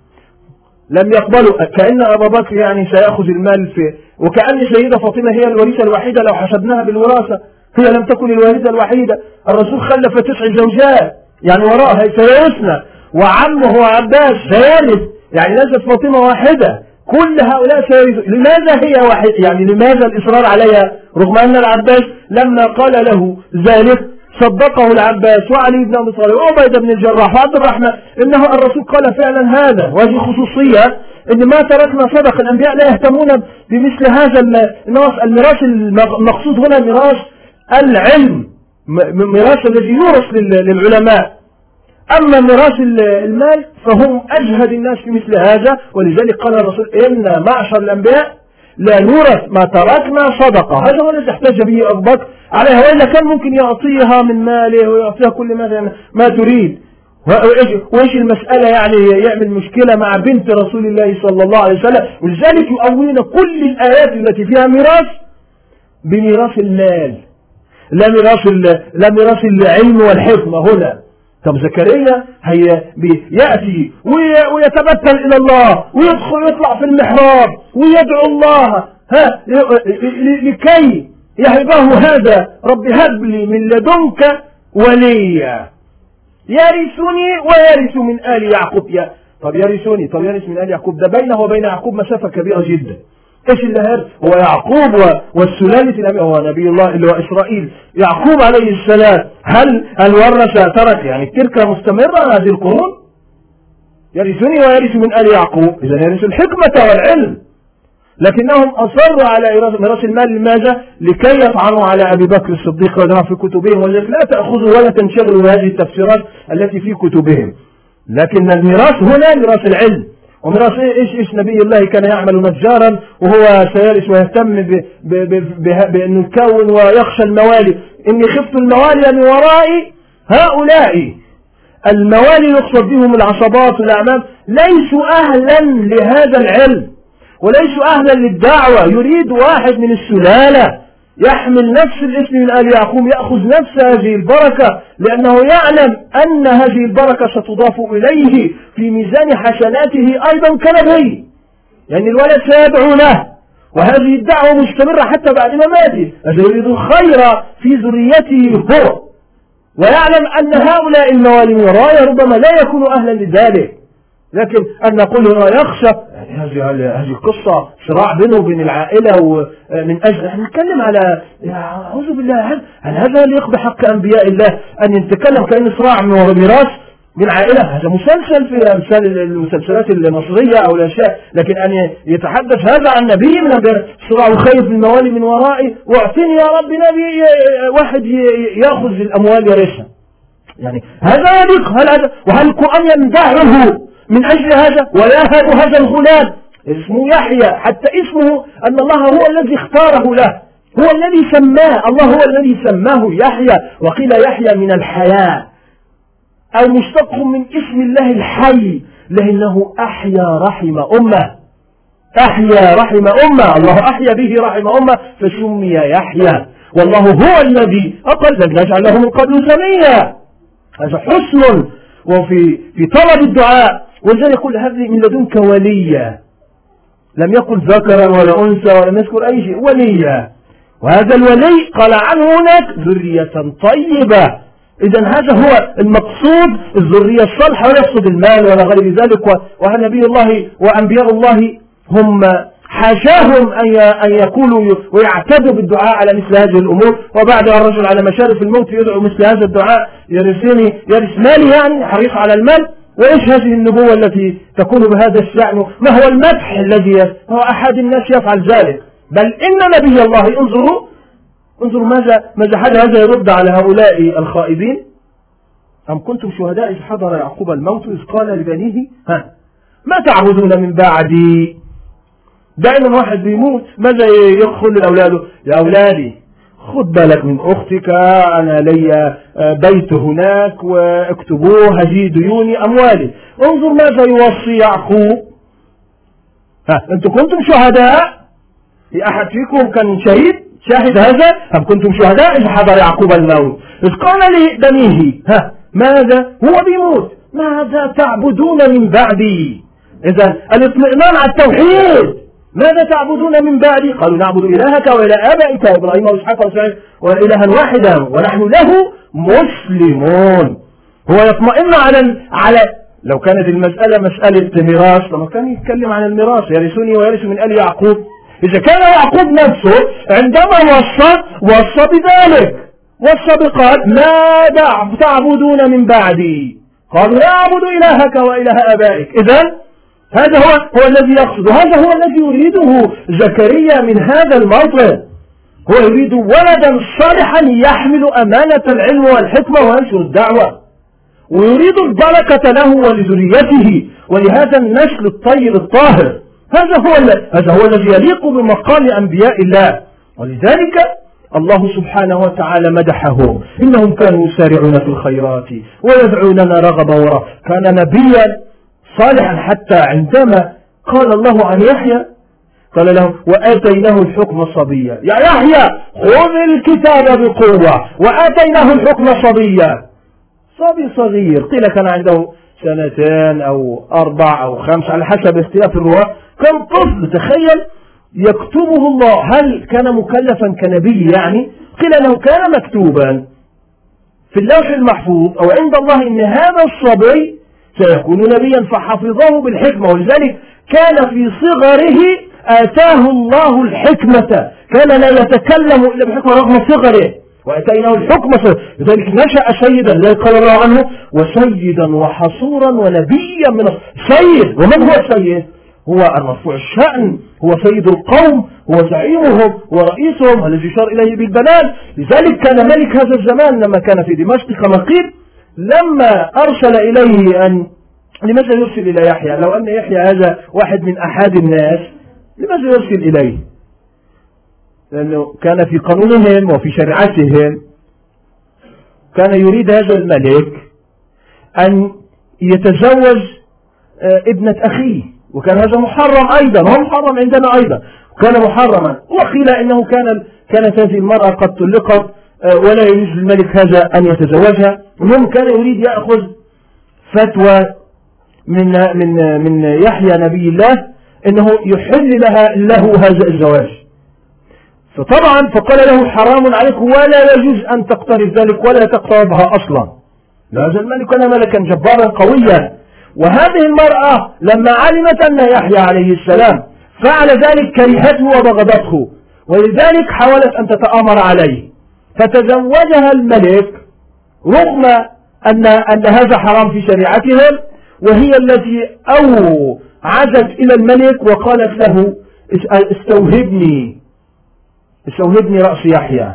لم يقبلوا، كأن أبا بكر يعني سيأخذ المال في، وكأن سيدة فاطمة هي الوريثة الوحيدة لو حسبناها بالوراثة، هي لم تكن الوريثة الوحيدة. الرسول خلف تسع زوجات يعني وراءها سيرثنا، وعمه عباس سيرث، يعني ليست فاطمة واحدة، كل هؤلاء سيرثوا. لماذا هي واحدة؟ يعني لماذا الإصرار عليها رغم أن العباس لما قال له ذلك صدقه العباس وعلي بن أبي طالب وعبيدة بن الجراح وعبد الرحمن، إنه الرسول قال فعلا هذا، وهذه خصوصية إن ما تركنا صدق. الأنبياء لا يهتمون بمثل هذا الميراث. المقصود هنا ميراث العلم، ميراث الذي يورث للعلماء. أما ميراث المال فهم أجهد الناس في مثل هذا، ولذلك قال الرسول إن معشر الأنبياء لا نورث ما تركنا صدقة. هذا هو الذي احتج به أبو بكر عليها، وإلا كان ممكن يعطيها من ماله ويعطيها كل ما ما تريد. وإيش المسألة يعني يعمل مشكلة مع بنت رسول الله صلى الله عليه وسلم. ولذلك يؤولون كل الآيات التي فيها ميراث بميراث المال، لا ميراث لا ميراث العلم والحكمة هنا. طب زكريا هي يأتي ويتبتل إلى الله ويدخل ويطلع في المحراب ويدعو الله ها لكي يهبه هذا، رب هب لي من لدنك وليا يرثني ويرث من آل يعقوب. يا طب يرثني، طب يرث من آل يعقوب، ده بينه وبين يعقوب مسافة كبيرة جدا. ايش اللي هرث؟ هو يعقوب والسلالة النبي، هو نبي الله اللي هو إسرائيل يعقوب عليه السلام. هل الورث ترك يعني التركة مستمرة هذه القرون؟ يرثني ويرث من آل يعقوب، إذا يرث الحكمة والعلم. لكنهم أصروا على ميراث المال. لماذا؟ لكي يطعنوا على أبي بكر الصديق ويضعوا في كتبهم، ولذلك لا تأخذوا ولا تنشغلوا بهذه التفسيرات التي في كتبهم. لكن الميراث هنا ميراث العلم. وميراث ايش ايش نبي الله كان يعمل نجارا وهو سيرث ويهتم بأنه يكون ويخشى الموالي. إني خفت الموالي من ورائي. هؤلاء الموالي يقصد بهم العصبات والأعمام ليسوا أهلا لهذا العلم وليسوا أهلا للدعوة. يريد واحد من السلالة يحمل نفس الاسم من آل يعقوب يأخذ نفس هذه البركة، لأنه يعلم أن هذه البركة ستضاف إليه في ميزان حسناته أيضا كنبي. يعني الولد سيدعو له، وهذه الدعوة مستمرة حتى بعد مماته. هذا يريد الخير في ذريته هو، ويعلم أن هؤلاء الموالي من ورائه ربما لا يكونوا أهلا لذلك. لكن أن نقول هنا يخشى، يعني هذه هذه القصة صراع بينه وبين العائلة، ومن أجل نحن نتكلم على أعوذ بالله، هل هذا يليق بحق أنبياء الله أن يتكلم كأن صراع من ميراث من عائلة؟ هذا مسلسل في أمثال المسلسلات المصرية أو الأشياء. لكن أن يتحدث هذا عن نبي من صراع خير في الموالي من ورائي، واعطني يا رب نبي واحد يأخذ الأموال يرثها، يعني هذا يليق؟ هل هذا؟ وهل القرآن يمدحه من أجل هذا ويهب هذا الغلام اسمه يحيى؟ حتى اسمه أن الله هو الذي اختاره له، هو الذي سماه، الله هو الذي سماه يحيى. وقيل يحيى من الحياة أو مشتق من اسم الله الحي، لأنه أحيا رحم أمة، أحيا رحم أمة، الله أحيا به رحم أمة فسمي يحيى. والله هو الذي أقل لم نجعل له من قبل سميا. هذا حسن وفي في طلب الدعاء. ولذلك يقول هذه من لدنك ولية، لم يقل ذكرا ولا أنثى ولم يذكر أي شيء، ولية. وهذا الولي قال عنه هناك ذرية طيبة. إذا هذا هو المقصود، الذرية الصالحة، ولا يقصد المال ولا غير ذلك. ونبي الله وأنبياء الله هم حاشاهم أن يقولوا ويعتدوا بالدعاء على مثل هذه الأمور. وبعدها الرجل على مشارف الموت يدعو مثل هذا الدعاء: يرثني يرث مالي، يعني حريص على المال. وإيش هذه النبوة التي تكون بهذا الشأن؟ ما هو المدح الذي هو أحد الناس يفعل ذلك؟ بل إن نبي الله، انظروا انظروا ماذا ماذا حدث. هذا يرد على هؤلاء الخائبين: أم كنتم شهداء إذ حضر يعقوب الموت إذ قال لبنيه ها ما تعبدون من بعدي. دائما واحد بيموت ماذا يقول لأولاده؟ يا أولادي خد بالك من أختك، أنا لي بيت هناك واكتبوه، هذه ديوني أموالي. انظر ماذا يوصي يعقوب: ها أنتم كنتم شهداء، في أحد فيكم كان شهيد شاهد هذا؟ أم كنتم شهداء إذ حضر يعقوب الموت إذ قال لبنيه ها ماذا؟ هو بيموت: ماذا تعبدون من بعدي. إذا الاطمئنان على التوحيد. ماذا تعبدون من بعدي؟ قالوا نعبد إلهك وإلى آبائك إبراهيم وإسحاق وإسرائيل وإلها واحدا ونحن له مسلمون. هو يطمئن على على لو كانت المسألة مسألة ميراث لما كان يتكلم عن الميراث: يرثني ويرث من آل يعقوب. إذا كان يعقوب نفسه عندما وصى وصى بذلك، وصى بقال ماذا تعبدون من بعدي؟ قالوا نعبد إلهك وإله آبائك. إذن هذا هو هو الذي يقصد، هذا هو الذي يريده زكريا من هذا الموطن. هو يريد ولدا صالحا يحمل أمانة العلم والحكمة وينشر الدعوة، ويريد البركة له ولذريته ولهذا النسل الطيب الطاهر. هذا هو هذا هو الذي يليق بمقام أنبياء الله. ولذلك الله سبحانه وتعالى مدحه: إنهم كانوا يسارعون في الخيرات ويدعوننا رغبا ورهبا. كان نبيا صالحا حتى عندما قال الله عن يحيى قال له: وآتيناه الحكم صبيا. يا يحيى خذ الكتاب بقوة، وآتيناه الحكم صبيا. صبي صغير، قيل كان عنده سنتين أو أربع أو خمس على حسب اختلاف الرواة. كان طفل، تخيل، يكتبه الله. هل كان مكلفا كنبي؟ يعني قيل له كان مكتوبا في اللوح المحفوظ أو عند الله إن هذا الصبي سيكون نبيا، فحفظه بالحكمة. ولذلك كان في صغره آتاه الله الحكمة، كان لا يتكلم إلا بالحكمة رغم صغره، وآتيناه الحكمة. لذلك نشأ سيدا، لذلك قال الله عنه: وسيدا وحصورا ونبيا من سيد. ومن هو السيد؟ هو المرفوع الشأن، هو سيد القوم، هو زعيمهم ورئيسهم الذي يشار إليه بالبنان. لذلك كان ملك هذا الزمان لما كان في دمشق كما قيل، لما أرسل إليه أن لماذا يرسل إلى يحيى؟ لو أن يحيى هذا واحد من أحد الناس لماذا يرسل إليه؟ لأنه كان في قانونهم وفي شريعتهم كان يريد هذا الملك أن يتزوج ابنة أخيه، وكان هذا محرم أيضا، هو محرم عندنا أيضا، كان محرما. وقيل إنه كان كانت هذه المرأة قد طلقت ولا يجوز للملك هذا أن يتزوجها. المهم كان يريد يأخذ فتوى من من من يحيى نبي الله إنه يحل لها له هذا الزواج. فطبعا فقال له: حرام عليك ولا يجوز أن تقترب ذلك ولا تقربها أصلا. هذا الملك كان ملكا جبارا قويا. وهذه المرأة لما علمت أن يحيى عليه السلام فعل ذلك كرهته وبغضته، ولذلك حاولت أن تتآمر عليه، فتزوجها الملك رغم أن أن هذا حرام في شريعتهم، وهي التي أوعزت إلى الملك وقالت له: استوهبني استوهبني رأس يحيى.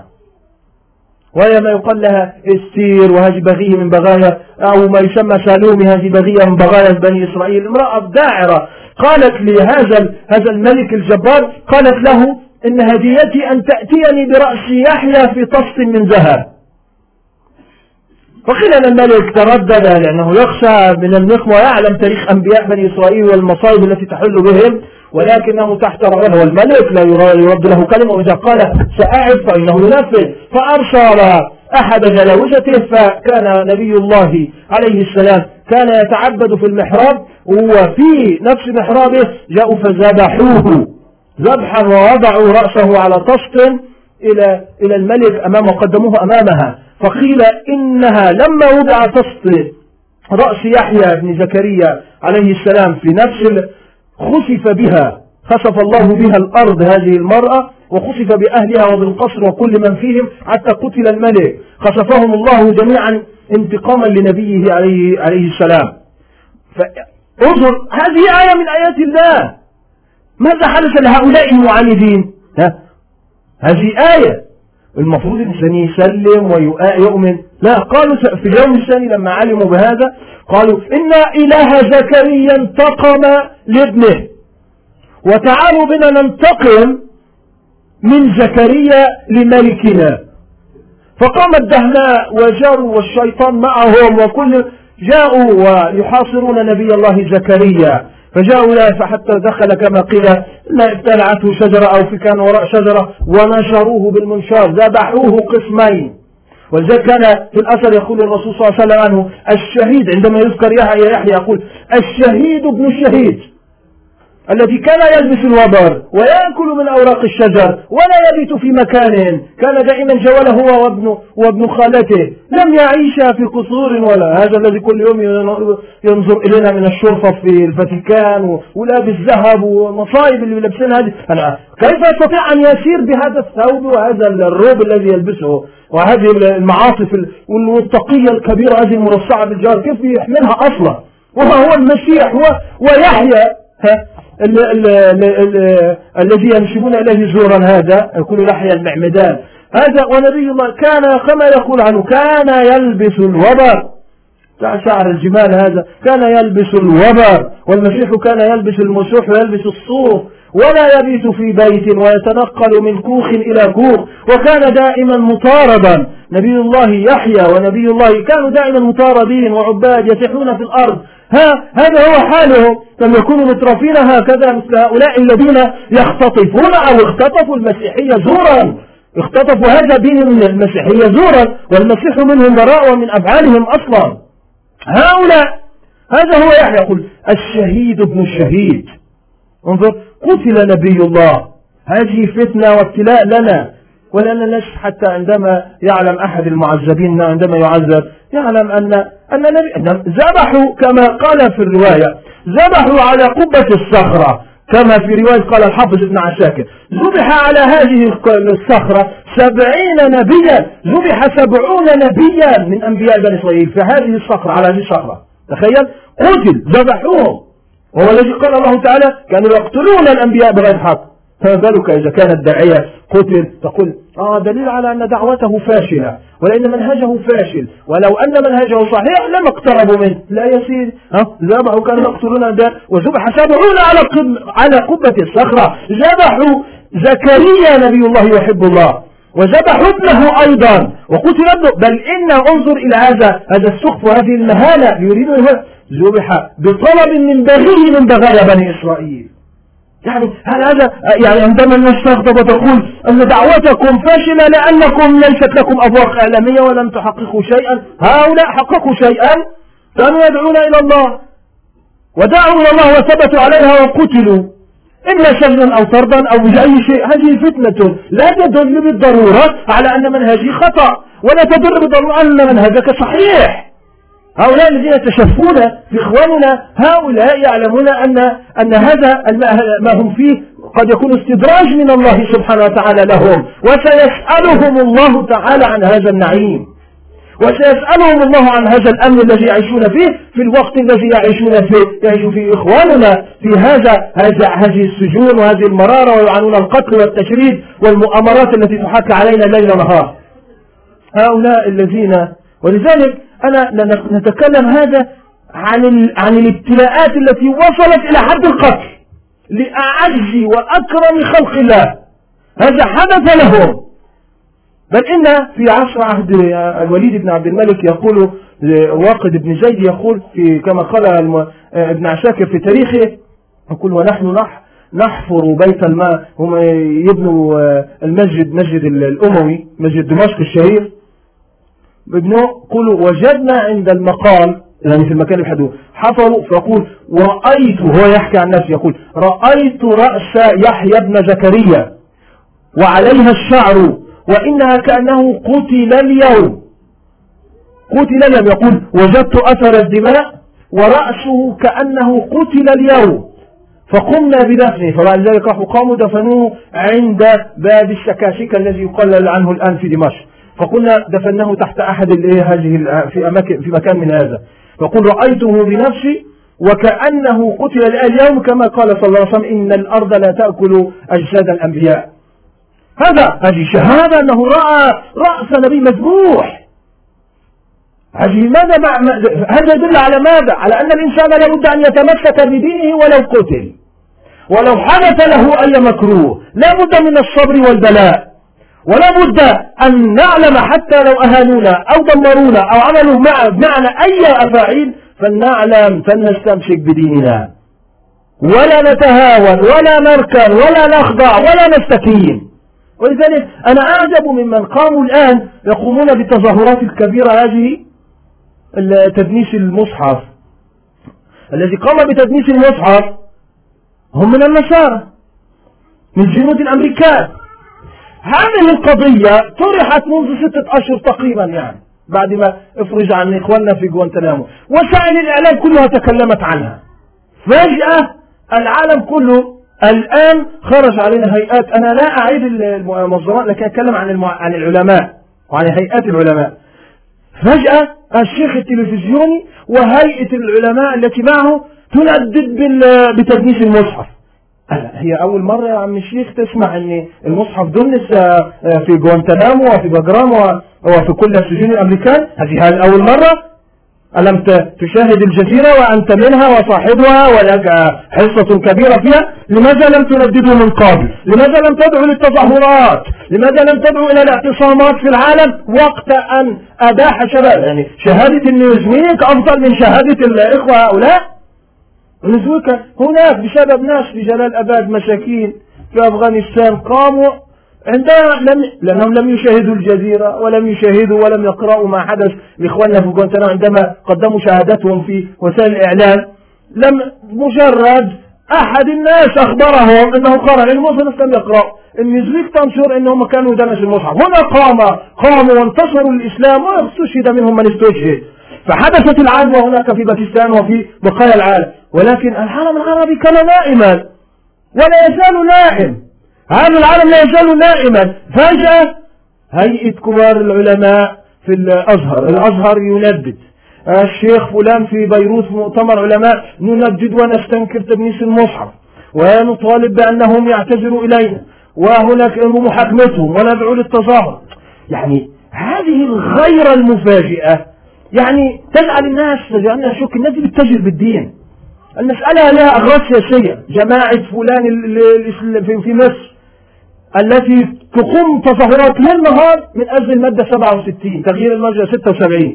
وهي ما يقال لها استير، وهذه بغية من بغايا أو ما يسمى سالومي، هذه بغية من بغايا بني إسرائيل، امرأة داعرة. قالت لهذا هذا الملك الجبار، قالت له: إن هديتي أن تأتيني برأس يحيى في طست من ذهب. فقيل أن الملك تردد لأنه يخشى من النقمة ويعلم تاريخ أنبياء بني إسرائيل والمصائب التي تحل بهم، ولكنه تحت رغبه، والملك لا يرد له كلمة، وإذا قال سأعد فإنه ينفذ. فأرسل أحد جلاوزته، فكان نبي الله عليه السلام كان يتعبد في المحراب، وفي نفس محرابه جاءوا فذبحوه ذبحا ووضعوا رأسه على طست إلى إلى الملك أمامه وقدموه أمامها. فقيل إنها لما وضع طست رأس يحيى بن زكريا عليه السلام في نفس خسف بها، خسف الله بها الأرض هذه المرأة، وخسف بأهلها وبالقصر وكل من فيهم حتى قتل الملك، خسفهم الله جميعا انتقاما لنبيه عليه عليه السلام. فانظر، هذه آية من آيات الله. ماذا حدث لهؤلاء المعاندين؟ ها؟ هذه آية المفروض الإنسان يسلم ويؤمن. لا، قالوا في اليوم الثاني لما علموا بهذا قالوا إن إله زكريا انتقم لابنه، وتعالوا بنا ننتقم من زكريا لملكنا. فقام الدهماء وجاروا والشيطان معهم وكل جاءوا ويحاصرون نبي الله زكريا، فجاءوا له فحتى دخل كما قيل لا ابتلعته شجرة أو في كان وراء شجرة ونشروه بالمنشار، ذبحوه قسمين. ولذلك كان في الأثر يقول الرسول صلى الله عليه وسلم عنه الشهيد، عندما يذكر يحيى يحيى يقول الشهيد ابن الشهيد الذي كان يلبس الوبر ويأكل من أوراق الشجر ولا يبيت في مكان، كان دائما جواله هو وابن, وابن خالته، لم يعيش في قصور ولا هذا الذي كل يوم ينظر إلينا من الشرفة في الفاتيكان ولابس ذهب ومصائب اللي لابسين هذه. أنا كيف يستطيع أن يسير بهذا الثوب وهذا الروب الذي يلبسه وهذه المعاطف والتقية الكبيرة هذه المرصعة بالجار، كيف يحملها أصلا وهو المسيح هو ويحيى الذي ينسبون إليه زورا، هذا يقول يحيى المعمدان هذا. ونبي الله كان كما يقول عنه كان يلبس الوبر، شعر الجمال هذا كان يلبس الوبر، والمسيح كان يلبس المسوح ويلبس الصوف ولا يبيت في بيت ويتنقل من كوخ إلى كوخ، وكان دائما مطاردا. نبي الله يحيى ونبي الله كانوا دائما مطاردين وعباد يسيحون في الأرض. ها هذا هو حالهم، لم يكونوا مترفين هكذا مثل هؤلاء الذين يختطفون أو اختطفوا المسيحية زورا، اختطفوا هذا دين من المسيحية زورا، والمسيح منهم براء ومن أفعالهم أصلا. هؤلاء هذا هو يحيى يقول الشهيد ابن الشهيد. انظر، قتل نبي الله، هذه فتنة وابتلاء لنا ولأن نشف حتى عندما يعلم أحد المعذبين عندما يعذب يعلم أن أن النبي ذبحوا كما قال في الرواية، ذبحوا على قبة الصخرة كما في رواية قال الحافظ ابن عساكر، ذبح على هذه الصخرة سبعين نبيا، ذبح سبعون نبيا من أنبياء بني إسرائيل في هذه الصخرة، على هذه الصخرة. تخيل، قتل ذبحوهم، وهو الذي قال الله تعالى كانوا يقتلون الأنبياء بغير حق، فما بالك إذا كان الداعية قتل؟ تقول آه دليل على أن دعوته فاشلة ولأن منهجه فاشل، ولو أن منهجه صحيح لما اقتربوا منه. لا يسير، ها ذبحوا كانوا يقتلون ده، وذبح سبعون على قب على قبة الصخرة، ذبحوا زكريا نبي الله يحب الله، وذبحوا ابنه أيضا وقتل ابنه، بل إن انظر إلى هذا هذا السخف وهذه المهانة يريدون، ذبح بطلب من بغي من بغايا بني إسرائيل. يعني هل هذا يعني عندما الناس تغضب وتقول أن دعوتكم فاشلة لأنكم ليست لكم أبواق إعلامية ولم تحققوا شيئا؟ هؤلاء حققوا شيئا، كانوا يدعون إلى الله ودعوا إلى الله وثبتوا عليها وقتلوا، إما سجنا أو طردا أو بأي شيء. هذه فتنة لا تدل بالضرورة على أن منهجي خطأ ولا تدل بالضرورة أن منهجك صحيح. هؤلاء الذين يتشفون في إخواننا هؤلاء يعلمون أن أن هذا ما هم فيه قد يكون استدراج من الله سبحانه وتعالى لهم، وسيسألهم الله تعالى عن هذا النعيم، وسيسألهم الله عن هذا الأمن الذي يعيشون فيه في الوقت الذي يعيشون فيه يعيش فيه إخواننا في هذا هذا هذه السجون وهذه المرارة، ويعانون القتل والتشريد والمؤامرات التي تحاك علينا ليل ونهار. هؤلاء الذين، ولذلك أنا نتكلم هذا عن عن الابتلاءات التي وصلت إلى حد القتل لأعز وأكرم خلق الله. هذا حدث لهم، بل إن في عصر عهد الوليد بن عبد الملك يقول واقد بن زيد يقول في كما قال ابن عساكر في تاريخه، يقول ونحن نح نحفر بيت الماء، هم يبنوا المسجد مسجد الأموي مسجد دمشق الشهير، ابنه يقولوا وجدنا عند المقام يعني في المكان الحدود حفروا، فيقول ورأيت، هو يحكي عن نفسه يقول رأيت رأس يحيى بن زكريا وعليها الشعر وإنها كأنه قتل اليوم، قتل اليوم، يقول وجدت أثر الدماء ورأسه كأنه قتل اليوم، فقمنا بدفنه، فبعد ذلك راحوا قاموا دفنوه عند باب الشكاشكة الذي يقال عنه الآن في دمشق، فقلنا دفناه تحت أحد هذه في أماكن في مكان من هذا، فقل رأيته بنفسي وكأنه قتل اليوم كما قال صلى الله عليه وسلم إن الأرض لا تأكل أجساد الأنبياء. هذا هذه شهادة أنه رأى رأس نبي مذبوح. هذه ماذا مع هذا يدل على ماذا؟ على أن الإنسان لابد أن يتمسك بدينه ولو قتل، ولو حدث له أي مكروه، لابد من الصبر والبلاء، ولا بد أن نعلم حتى لو أهانونا أو دمرونا أو عملوا معنا أي أفاعيل فلنعلم فلنستمسك بديننا ولا نتهاون ولا نركن ولا نخضع ولا نستكين. ولذلك أنا أعجب ممن قاموا الآن يقومون بالتظاهرات الكبيرة هذه، تدنيس المصحف، الذي قام بتدنيس المصحف هم من النصارى من جنود الأمريكان. هذه القضية طرحت منذ ستة أشهر تقريبا، يعني بعد ما افرج عن إخواننا في غوانتنامو، وسائل الإعلام كلها تكلمت عنها. فجأة العالم كله الآن خرج علينا هيئات، أنا لا أعيد المنظمات لكن أتكلم عن المع... عن العلماء وعن هيئات العلماء. فجأة الشيخ التلفزيوني وهيئة العلماء التي معه تندد بال... بتدنيس المصحف. هي أول مرة يا عم الشيخ تسمع أن المصحف دنس في غوانتنامو وفي باجرام وفي كل السجون الأمريكان؟ هذه هذه أول مرة؟ ألم تشاهد الجزيرة وأنت منها وصاحبها ولك حصة كبيرة فيها؟ لماذا لم تردده من قبل؟ لماذا لم تدعو للتظاهرات؟ لماذا لم تدعو إلى الاعتصامات في العالم وقت أن أباح شباب؟ يعني شهادة النيوزويك أفضل من شهادة الإخوة هؤلاء؟ النيوزويك هناك بسبب ناس في جلال أباد مساكين في أفغانستان قاموا عندما لم لأنهم لم يشاهدوا الجزيرة ولم يشاهدوا ولم يقرأوا ما حدث لإخواننا في غوانتنامو عندما قدموا شهادتهم في وسائل الإعلام، لم مجرد أحد الناس أخبرهم أنه قرأ، لأن المصحف لم يقرأ، النيوزويك تنشر أنهم كانوا يدنس المصحف، هنا قام قاموا وانتصروا الإسلام واستشهد منهم من استشهد، فحدثت العدوى هناك في باكستان وفي بقايا العالم، ولكن العالم العربي كان نائما ولا يزال نائم، هذا العالم لا يزال نائما. فجأة هيئة كبار العلماء في الأزهر، الأزهر يندد، الشيخ فلان في بيروت مؤتمر علماء نندد ونستنكر تدنيس المصحف ونطالب بأنهم يعتذروا إلينا وهناك محاكمتهم وندعو للتظاهر. يعني هذه الغيرة المفاجئة يعني تجعل الناس تجعلنا شك الناس بتتجر بالدين. المسألة لها أغراض سياسية. جماعة فلان في مصر التي تقوم تظاهرات ليل نهار من أجل المادة سبعة وستين تغيير المادة ستة وسبعين،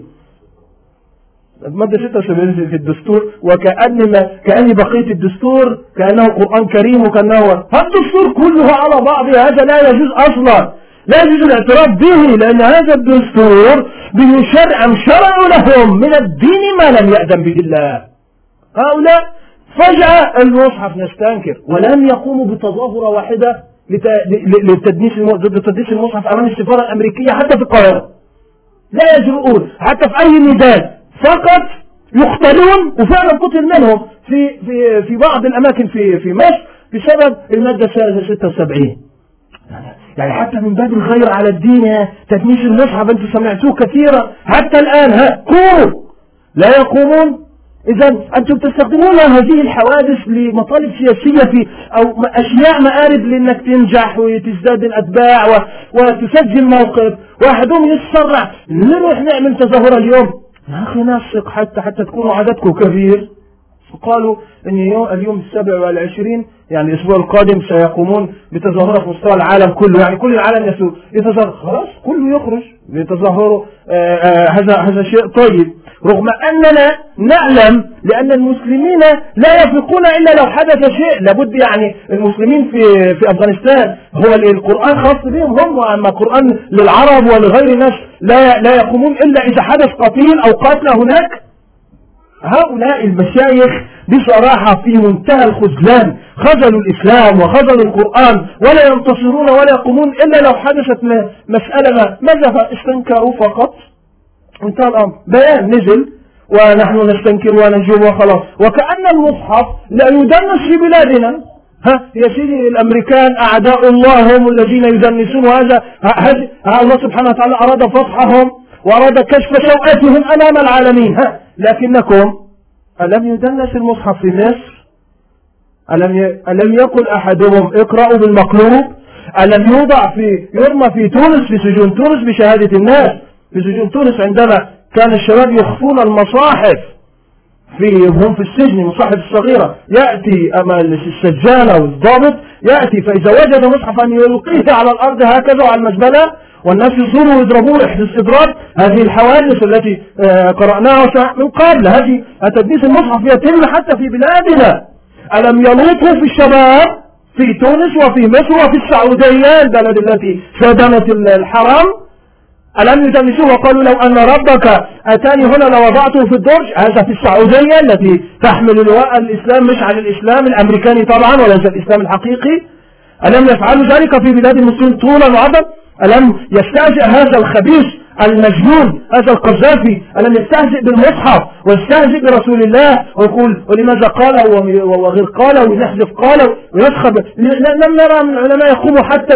المادة ستة وسبعين في الدستور، وكأن كأن بقية الدستور كأنه قرآن كريم وكأنه هذا الدستور كله على بعضه. هذا لا يجوز أصلا، لا يجوز الاعتراف به، لأن هذا الدستور بيشرع شرعوا لهم من الدين ما لم يأذن به الله. هؤلاء فجأة المصحف نستنكر، ولم يقوموا بتظاهرة واحدة لتدنيس ضد تدنيس المصحف أمام السفارة الأمريكية حتى في القاهرة، لا يجرؤون حتى في أي ميدان، فقط يقتلون، وفعلا قتل منهم في في في بعض الأماكن في في مصر بسبب المادة ستة وسبعين. يعني حتى من باب الغير على الدين تدنيس المصحف أنتم سمعتوه كثيرا حتى الآن، ها قوموا لا يقومون. إذا أنتم تستخدمون هذه الحوادث لمطالب سياسية في أو أشياء مآرب لأنك تنجح وتزداد الأتباع وتسجل موقف، واحدهم يتسرع نروح نعمل تظاهرة اليوم. يا أخي ناسق حتى حتى تكونوا عددكم كبير. قالوا أن اليوم السابع والعشرين يعني الأسبوع القادم سيقومون بتظاهرة في مستوى العالم كله، يعني كل العالم يتظاهر، خلاص كله يخرج ليتظاهروا. هذا هذا شيء طيب، رغم أننا نعلم لأن المسلمين لا يفقون إلا لو حدث شيء. لابد يعني المسلمين في في أفغانستان هو القرآن خاص بهم هم، أما القرآن للعرب ولغير ناس لا لا يقومون إلا إذا حدث قتيل أو قتل هناك. هؤلاء المشايخ بصراحة في منتهى الخذلان، خذلوا الإسلام وخذلوا القرآن ولا ينتصرون ولا يقومون إلا لو حدثت مسألة. ماذا استنكروا فقط؟ انتهى الأمر، بيان نزل ونحن نستنكر ونجيب وخلاص، وكأن المصحف لا يدنس في بلادنا. ها يا سيدي، الأمريكان أعداء الله هم الذين يدنسون، وهذا الله سبحانه وتعالى أراد فتحهم وأراد كشف سوءاتهم أمام العالمين. ها لكنكم ألم يدنس المصحف في مصر؟ ألم ي... ألم يقل أحدهم اقرأوا بالمقلوب؟ ألم يوضع في يرمى في تونس في سجون تونس بشهادة الناس في سجون تونس عندما كان الشباب يخفون المصاحف في هم في السجن، المصاحف الصغيرة، يأتي أمام السجانة والضابط يأتي فإذا وجد مصحفا يلقيه على الأرض هكذا وعلى المزبلة والناس يصوروا ويضربوه يحدث إضراب. هذه الحوادث التي قرأناها من قبل، هذه تدنيس المصحف يتم حتى في بلادنا. ألم يلوطوا في الشباب في تونس وفي مصر وفي السعودية البلد التي سادمت الحرم؟ ألم يدنسوه وقالوا لو أن ربك أتاني هنا لوضعته في الدرج؟ هذا في السعودية التي تحمل لواء الإسلام مش عن الإسلام الأمريكاني طبعا وليس الإسلام الحقيقي. ألم يفعلوا ذلك في بلاد المسلمين طولا وعرضا؟ ألم يستهزئ هذا الخبيث المجنون هذا القذافي، ألم يستهزئ بالمصحف ويستهزئ برسول الله ويقول ولماذا قال وغير قال ويحذف قال ويسخب؟ لم نرى من العلماء يقوموا حتى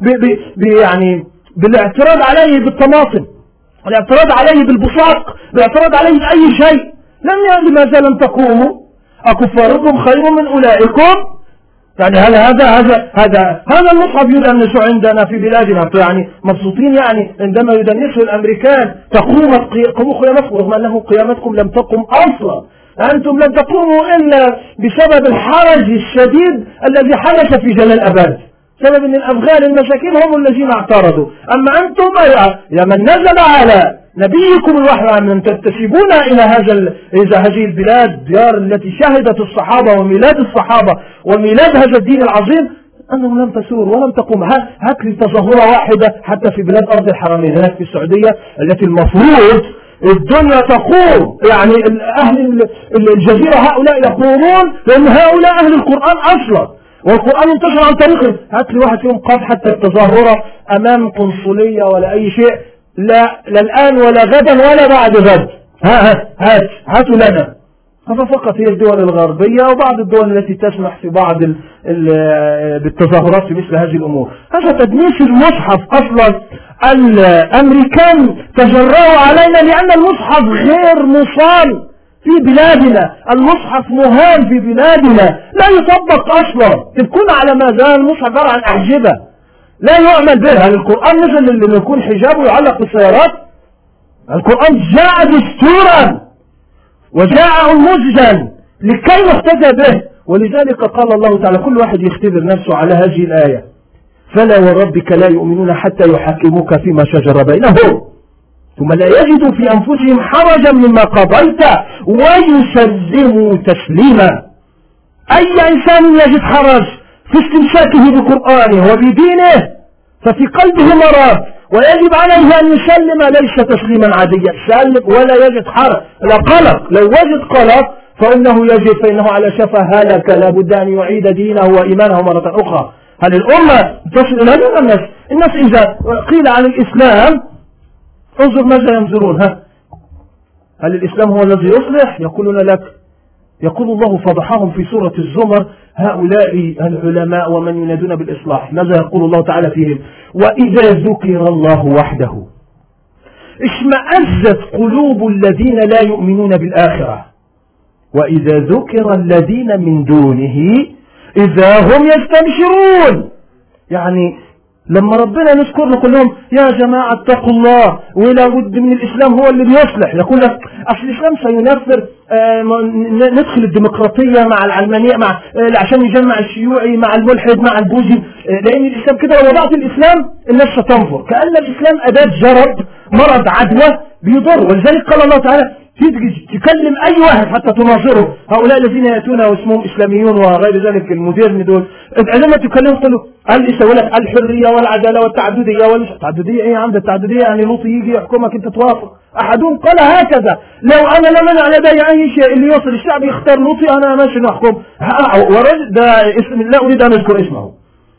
يعني بالاعتراض عليه بالطماطم، الاعتراض عليه بالبصاق، الاعتراض عليه بأي شيء. لم لماذا لم تقوموا؟ أكفاركم خير من أولئكم؟ يعني هل هذا هذا هذا هذا المصحف يدنس عندنا في بلادنا؟ يعني مبسوطين يعني عندما يدنسه الأمريكان تقوم قيامتكم، رغم أنه قيامتكم لم تقم أصلا. أنتم لم تقوموا إلا بسبب الحرج الشديد الذي حدث في جلال أباد، سبب أن الأفغان المساكين هم الذين اعترضوا. أما أنتم يا من نزل على نبيكم الوحي من تنتسبون إلى هذا إلى هذه البلاد، ديار التي شهدت الصحابة وميلاد الصحابة وميلاد هذا الدين العظيم، أنهم لم تسور ولم تقوم. هات لي تظاهرة واحدة حتى في بلاد أرض الحرمين هناك في السعودية التي المفروض الدنيا تقوم، يعني أهل الجزيرة هؤلاء يقومون لأن هؤلاء أهل القرآن أصلا والقرآن انتشر عن طريقهم. هات لي واحد فيهم قاد حتى التظاهرة أمام قنصلية ولا أي شيء، لا لا الآن ولا غدا ولا بعد غد. ها ها هات هاتوا لنا. هذا فقط هي الدول الغربية وبعض الدول التي تسمح في بعض ال ال بالتظاهرات في مثل هذه الأمور. هذا تدنيس المصحف أصلا. الأمريكان تجرأوا علينا لأن المصحف غير مصان في بلادنا، المصحف مهان في بلادنا لا يطبق أصلا. تكون على ماذا؟ المصحف عبارة عن أعجبة لا يعمل بها. القرآن نزل اللي يكون حجابه يعلق بالسيارات؟ القرآن جاء دستورا وجاء مزجا لكي يحتذى به، ولذلك قال الله تعالى كل واحد يختبر نفسه على هذه الآية: فلا وربك لا يؤمنون حتى يحكموك فيما شجر بينهم ثم لا يجدوا في أنفسهم حرجا مما قضيت ويسلموا تسليما. أي إنسان يجد حرج في استمساكه بقرآنه وبدينه ففي قلبه مرض ويجب عليه أن يسلم، ليس تسليما عاديا، سلم ولا يجد حرج. لا قلق، لو وجد قلق فإنه يجب فإنه على شفا هلك، لابد أن يعيد دينه وإيمانه مرة أخرى. هل الأمة تصل إلى الناس؟ الناس إذا قيل عن الإسلام انظر ماذا ينظرون. ها هل الإسلام هو الذي يصلح؟ يقولون لك، يقول الله فضحهم في سورة الزمر هؤلاء العلماء ومن ينادون بالإصلاح. ماذا يقول الله تعالى فيهم؟ وإذا ذكر الله وحده اشمأزت قلوب الذين لا يؤمنون بالآخرة وإذا ذكر الذين من دونه إذا هم يستبشرون. يعني لما ربنا نذكر نقول لهم يا جماعة اتقوا الله ولا بد من الإسلام هو اللي بيصلح، يقول لك أصل الإسلام سينفر، آه ندخل الديمقراطية مع العلمانية مع آه عشان يجمع الشيوعي مع الملحد مع البوذي، آه لأن الإسلام كده لو وضعت الإسلام الناس ستنفر، كأن الإسلام أداة جرب مرض عدوى بيضر. ولذلك قال الله تعالى تكلم أي واحد حتى تناظره، هؤلاء الذين يأتون واسمهم إسلاميون وغير ذلك المودرن دول، عندما تكلمهم تقول قال يسوي لك الحرية والعدالة والتعددية والتعددية إيه عند التعددية يعني لوط يجي يحكمك أنت توافق. أحدهم قال هكذا لو أنا لا منع لدي أي شيء اللي يوصل الشعب يختار لوطي أنا ماشي نحكم. ورجل ده اسم لا أريد أن أذكر اسمه.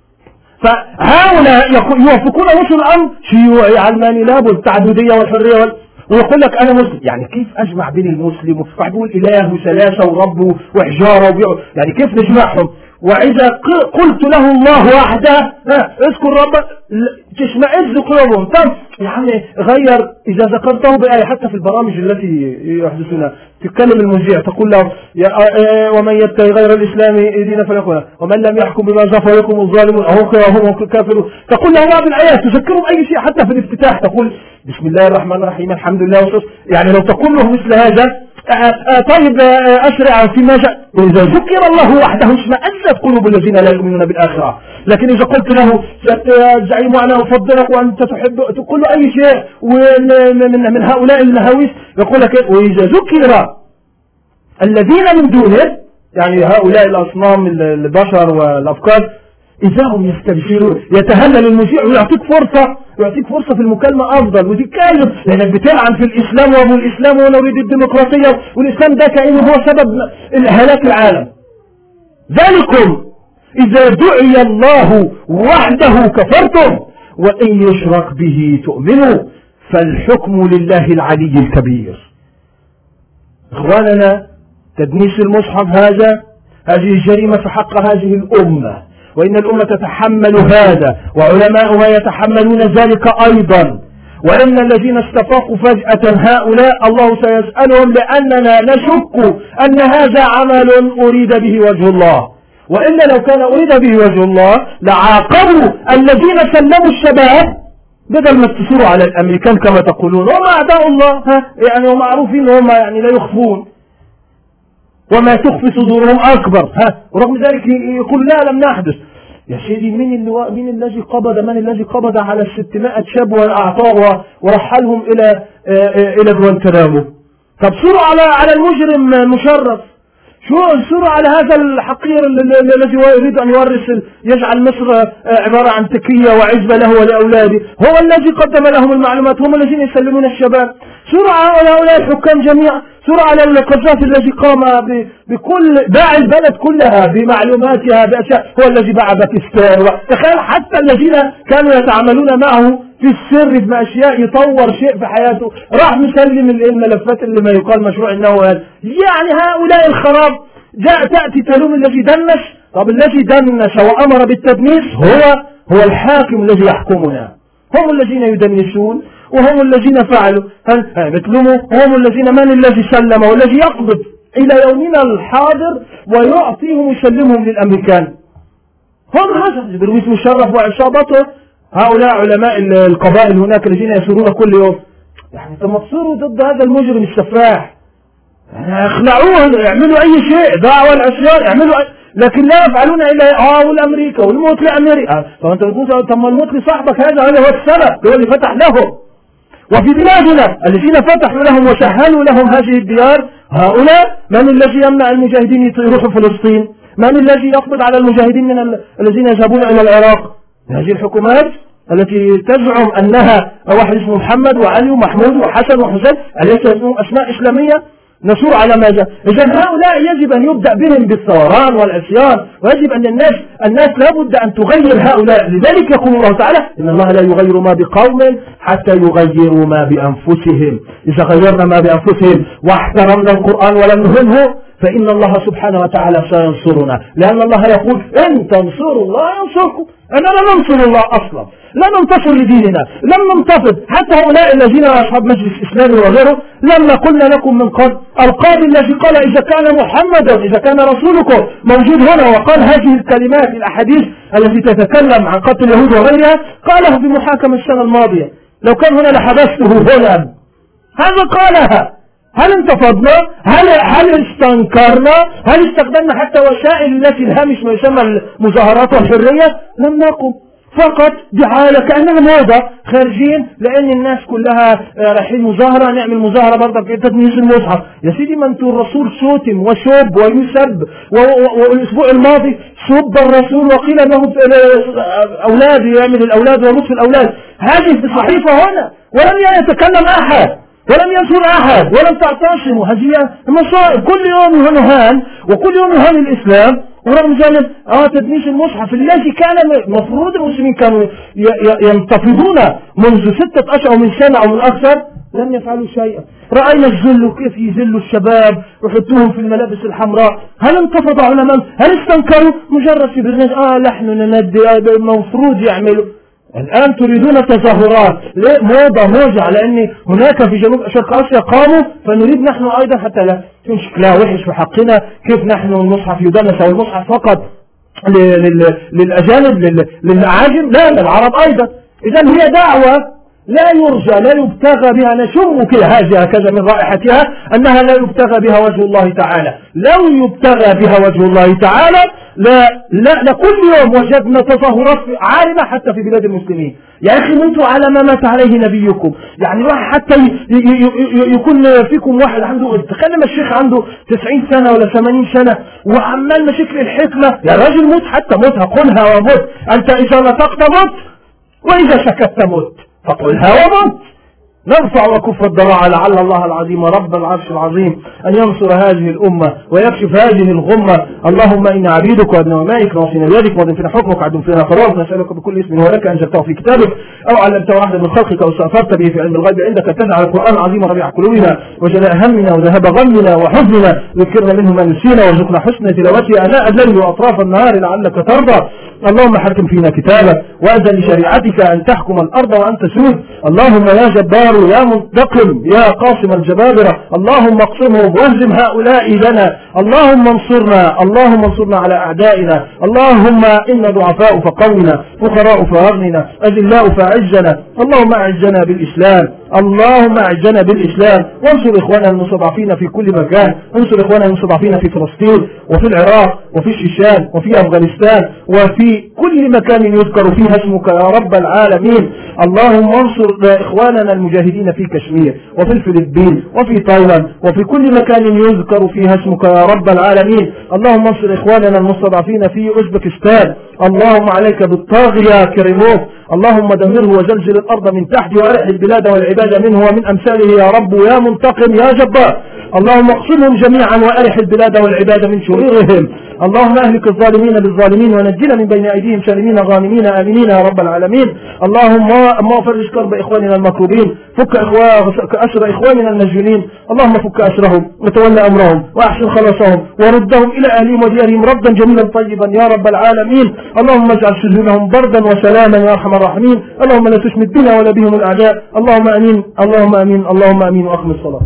فهؤلاء يوافقون وصل الأمر شيوعي علماني لابد التعددية والحرية وال... ويقول لك أنا مسلم. يعني كيف أجمع بين المسلم واحد يقول إله وثلاثة ورب وحجارة وبيع... يعني كيف نجمعهم؟ وإذا قلت له الله وحده اذكر ربك تشمئز قلوبهم. طب يعني غير إذا ذكرته بآية حتى في البرامج التي يحدثونها تتكلم المذيع تقول له ومن يبتغي غير الإسلام دينا فلا يقبل ومن لم يحكم بما أنزل فأولئك الظالمون هم كافرون. تقول له بعض الآيات تذكرهم أي شيء حتى في الافتتاح تقول بسم الله الرحمن الرحيم الحمد لله والصلاة. يعني لو تقول له مثل هذا طيب أسرع فيما جاء إذا ذكر الله وحده اشمئزت قلوب الذين لا يؤمنون بالآخرة. لكن إذا قلت له زعيم أنا أفضلك وأنت تحب تقول له أي شيء ومن من هؤلاء النهاويس يقول لك وإذا ذكر الذين من دونه يعني هؤلاء الأصنام البشر والأفكار إذا هم يستبشرون يتهلل المذيع ويعطيك فرصة ويعطيك فرصة في المكالمة أفضل وتتكلم لأنك بتلعن في الإسلام وأبو الإسلام ونريد الديمقراطية والإسلام ده كأنه هو سبب هلاك العالم. ذلكم إذا دعي الله وحده كفرتم وإن يشرك به تؤمنوا فالحكم لله العلي الكبير. إخواننا تدنيس المصحف هذا هذه جريمة في حق هذه الأمة وإن الأمة تتحمل هذا وعلماؤها يتحملون ذلك أيضا. وإن الذين استفاقوا فجأة هؤلاء الله سيسألهم لأننا نشك أن هذا عمل أريد به وجه الله، وإلا لو كان أريد به وجه الله لعاقبوا الذين سلموا الشباب بدل ما اتصلوا على الأمريكان كما تقولون هم أعداء الله ها يعني هم معروفين هم يعني لا يخفون وما تخفي صدورهم أكبر ها ورغم ذلك يقول لا لم نحدث. يا سيدي مين اللي مين الذي قبض من الذي قبض على الستمائة شاب وأعطاه ورحلهم إلى إلى غوانتنامو؟ طب صوروا على على المجرم مشرف، شو صوروا على هذا الحقير الذي يريد أن يورث يجعل مصر عبارة عن تكية وعزبة له ولأولاده، هو الذي قدم لهم المعلومات هم الذين يسلمون الشباب. صوروا على هؤلاء الحكام جميعا، صوروا على القذافي الذي قام بكل باع البلد كلها بمعلوماتها بأشياء، هو الذي باع باكستان. تخيل حتى الذين كانوا يتعاملون معه في السر في أشياء يطور شيء في حياته راح مسلم الملفات اللي ما يقال مشروع النووي. يعني هؤلاء الخراب جاء تأتي تلوم الذي دنس. طب الذي دنس وأمر بالتدنيس هو هو الحاكم الذي يحكمنا، هم الذين يدنسون وهم الذين فعلوا مثلهم هم الذين من الذي سلم والذي يقبض إلى يومنا الحاضر ويعطيهم ويسلمهم للأمريكان هم هذا برويس مشرف وعصابته. هؤلاء علماء القبائل هناك الذين يسيرون كل يوم. يعني تصيروا ضد هذا المجرم السفاح يعني اخلعوه يعملوا أي شيء دعوة العصيان يعملوا أي... لكن لا يفعلون إلا اه والأمريكا والموت لأمريكا. فأنت تقول طب الموت لصاحبك هذا هذا هو السبب هو اللي فتح لهم. وفي بلادنا الذين فتحوا لهم وسهلوا لهم هذه الديار هؤلاء من الذي يمنع المجاهدين يروحوا فلسطين؟ من الذي يقبض على المجاهدين من ال... الذين يذهبون إلى العراق؟ هذه الحكومات التي تزعم أنها واحد اسمه محمد وعلي ومحمود وحسن وحسين أليس اسمهم أسماء إسلامية؟ نسور على ماذا؟ إذن هؤلاء يجب أن يبدأ بهم بالثوران والعصيان ويجب أن الناس الناس لابد أن تغير هؤلاء. لذلك يقول الله تعالى إن الله لا يغير ما بقوم حتى يغيروا ما بأنفسهم. إذا غيرنا ما بأنفسهم واحترمنا القرآن ولم نهنه فإن الله سبحانه وتعالى سينصرنا، لأن الله يقول إن تنصروا الله ينصركم. أننا ننصر الله أصلا، لا ننتصر لديننا، لم ننتفض. حتى هؤلاء الذين أصحاب مجلس إسلامي وغيره لما قلنا لكم من قبل، القاضي الذي قال إذا كان محمدا إذا كان رسولكم موجود هنا وقال هذه الكلمات الأحاديث التي تتكلم عن قتل اليهود وغيرها، قاله في محاكمة السنة الماضية، لو كان هنا لحبسته هنا. هذا قالها. هل انتفضنا؟ هل هل استنكرنا؟ هل استخدمنا حتى وسائل التي الهامش ما يسمى المظاهرات والحرية؟ لم نقم، فقط دعاية كأنها موضة، خارجين لأن الناس كلها رايحين مظاهرة، نعمل مظاهرة برضه تدنيس المصحف. يا سيدي ما انتوا الرسول شتم وسب ويسب، والأسبوع الماضي سب الرسول وقيل له أولاد يعمل الأولاد ولطف الأولاد. هذه في الصحيفة هنا ولم يتكلم أحد ولم ينصر أحد ولم تعتصموا. هذه مصائب كل يوم يهان، وكل يوم يهان الإسلام. ورغم ذلك اه تدنيس المصحف الذي كان المفروض المسلمين كانوا ينتفضون منذ ستة أشهر من سنة أو من أكثر، لم يفعلوا شيئا. رأينا الذل كيف يذلوا الشباب ويحطوهم في الملابس الحمراء. هل انتفضوا علماء؟ هل استنكروا؟ مجرد في برنامج اه نحن نندي المفروض يعملوا. الآن تريدون تظاهرات موضة موجة، لأن هناك في جنوب شرق آسيا قاموا، فنريد نحن أيضا حتى لا يكون شكلها وحش في حقنا. كيف نحن المصحف يدنس أو المصحف فقط للأجانب للأعاجم؟ لا، للعرب أيضا. إذن هي دعوة لا يرجى لا يبتغى بها، نشم كده هذه هكذا من رائحتها أنها لا يبتغى بها وجه الله تعالى. لو يبتغى بها وجه الله تعالى لا لا لكل يوم وجدنا تظاهرات عارمة حتى في بلاد المسلمين. يا أخي موتوا على ما مات عليه نبيكم. يعني واحد حتى يكون فيكم واحد عنده، تخيل الشيخ عنده تسعين سنة ولا ثمانين سنة وعمال مشاكل الحكمة. يا راجل موت حتى موتها، قلها وموت. أنت إذا نطقت موت وإذا سكت موت، فقلها وموت. نرفع وكف الضراعة لعل الله العظيم رب العرش العظيم أن ينصر هذه الأمة ويكشف هذه الغمة. اللهم إنا عبيدك وابناء أمائك ناصين بيدك ماض فينا حكمك عدل فينا قرارك، نسألك بكل اسم هو لك أنزلته في كتابك أو علمته واحدا من خلقك أو استأثرت به في علم الغيب عندك تجعل القرآن العظيم ربيع قلوبنا وجلاء همنا وذهاب غمنا وحزننا، ذكرنا منه ما نسينا وارزقنا حسن تلاوته آناء الليل وأطراف النهار لعلك ترضى. اللهم حكم فينا كتابك وأذن لشريعتك أن تحكم الأرض وأن تسود. اللهم يا جبار يا منتقم يا قاسم الجبابرة، اللهم اقسمهم واهزم هؤلاء لنا. اللهم انصرنا، اللهم انصرنا على أعدائنا. اللهم إنا ضعفاء فقونا، فقراء فأغننا، أذلاء فأعزنا. اللهم أعزنا بالإسلام، اللهم أعزنا بالإسلام، وانصر إخواننا المستضعفين في كل مكان. انصر إخواننا المستضعفين في فلسطين وفي العراق وفي الشيشان وفي أفغانستان وفي كل مكان يذكر فيها اسمك يا رب العالمين. اللهم انصر إخواننا المجاهدين في كشمير وفي الفلبين وفي تايلاند وفي كل مكان يذكر فيها اسمك يا رب العالمين. اللهم انصر إخواننا المستضعفين في أوزبكستان. اللهم عليك بالطاغية كريموف، اللهم دمره وزلزل الأرض من تحت وأرح البلاد والعباد منه ومن أمثاله يا رب يا منتقم يا جبار. اللهم اقسمهم جميعا وأرح البلاد والعباد من شرورهم. اللهم أهلك الظالمين بالظالمين ونجنا من بين أيديهم سالمين غانمين آمنين يا رب العالمين. اللهم ما فرج كرب إخواننا المكروبين، فك أسر إخواننا المسجونين. اللهم فك أسرهم وتولى أمرهم وأحسن خلاصهم وردهم إلى أهلهم وديارهم ردا جميلا طيبا يا رب العالمين. اللهم اجعل سجونهم بردا وسلاما يا أرحم الراحمين. اللهم لا تشمت بنا ولا بهم الأعداء. اللهم أمين اللهم أمين اللهم أمين وأقم الصلاة.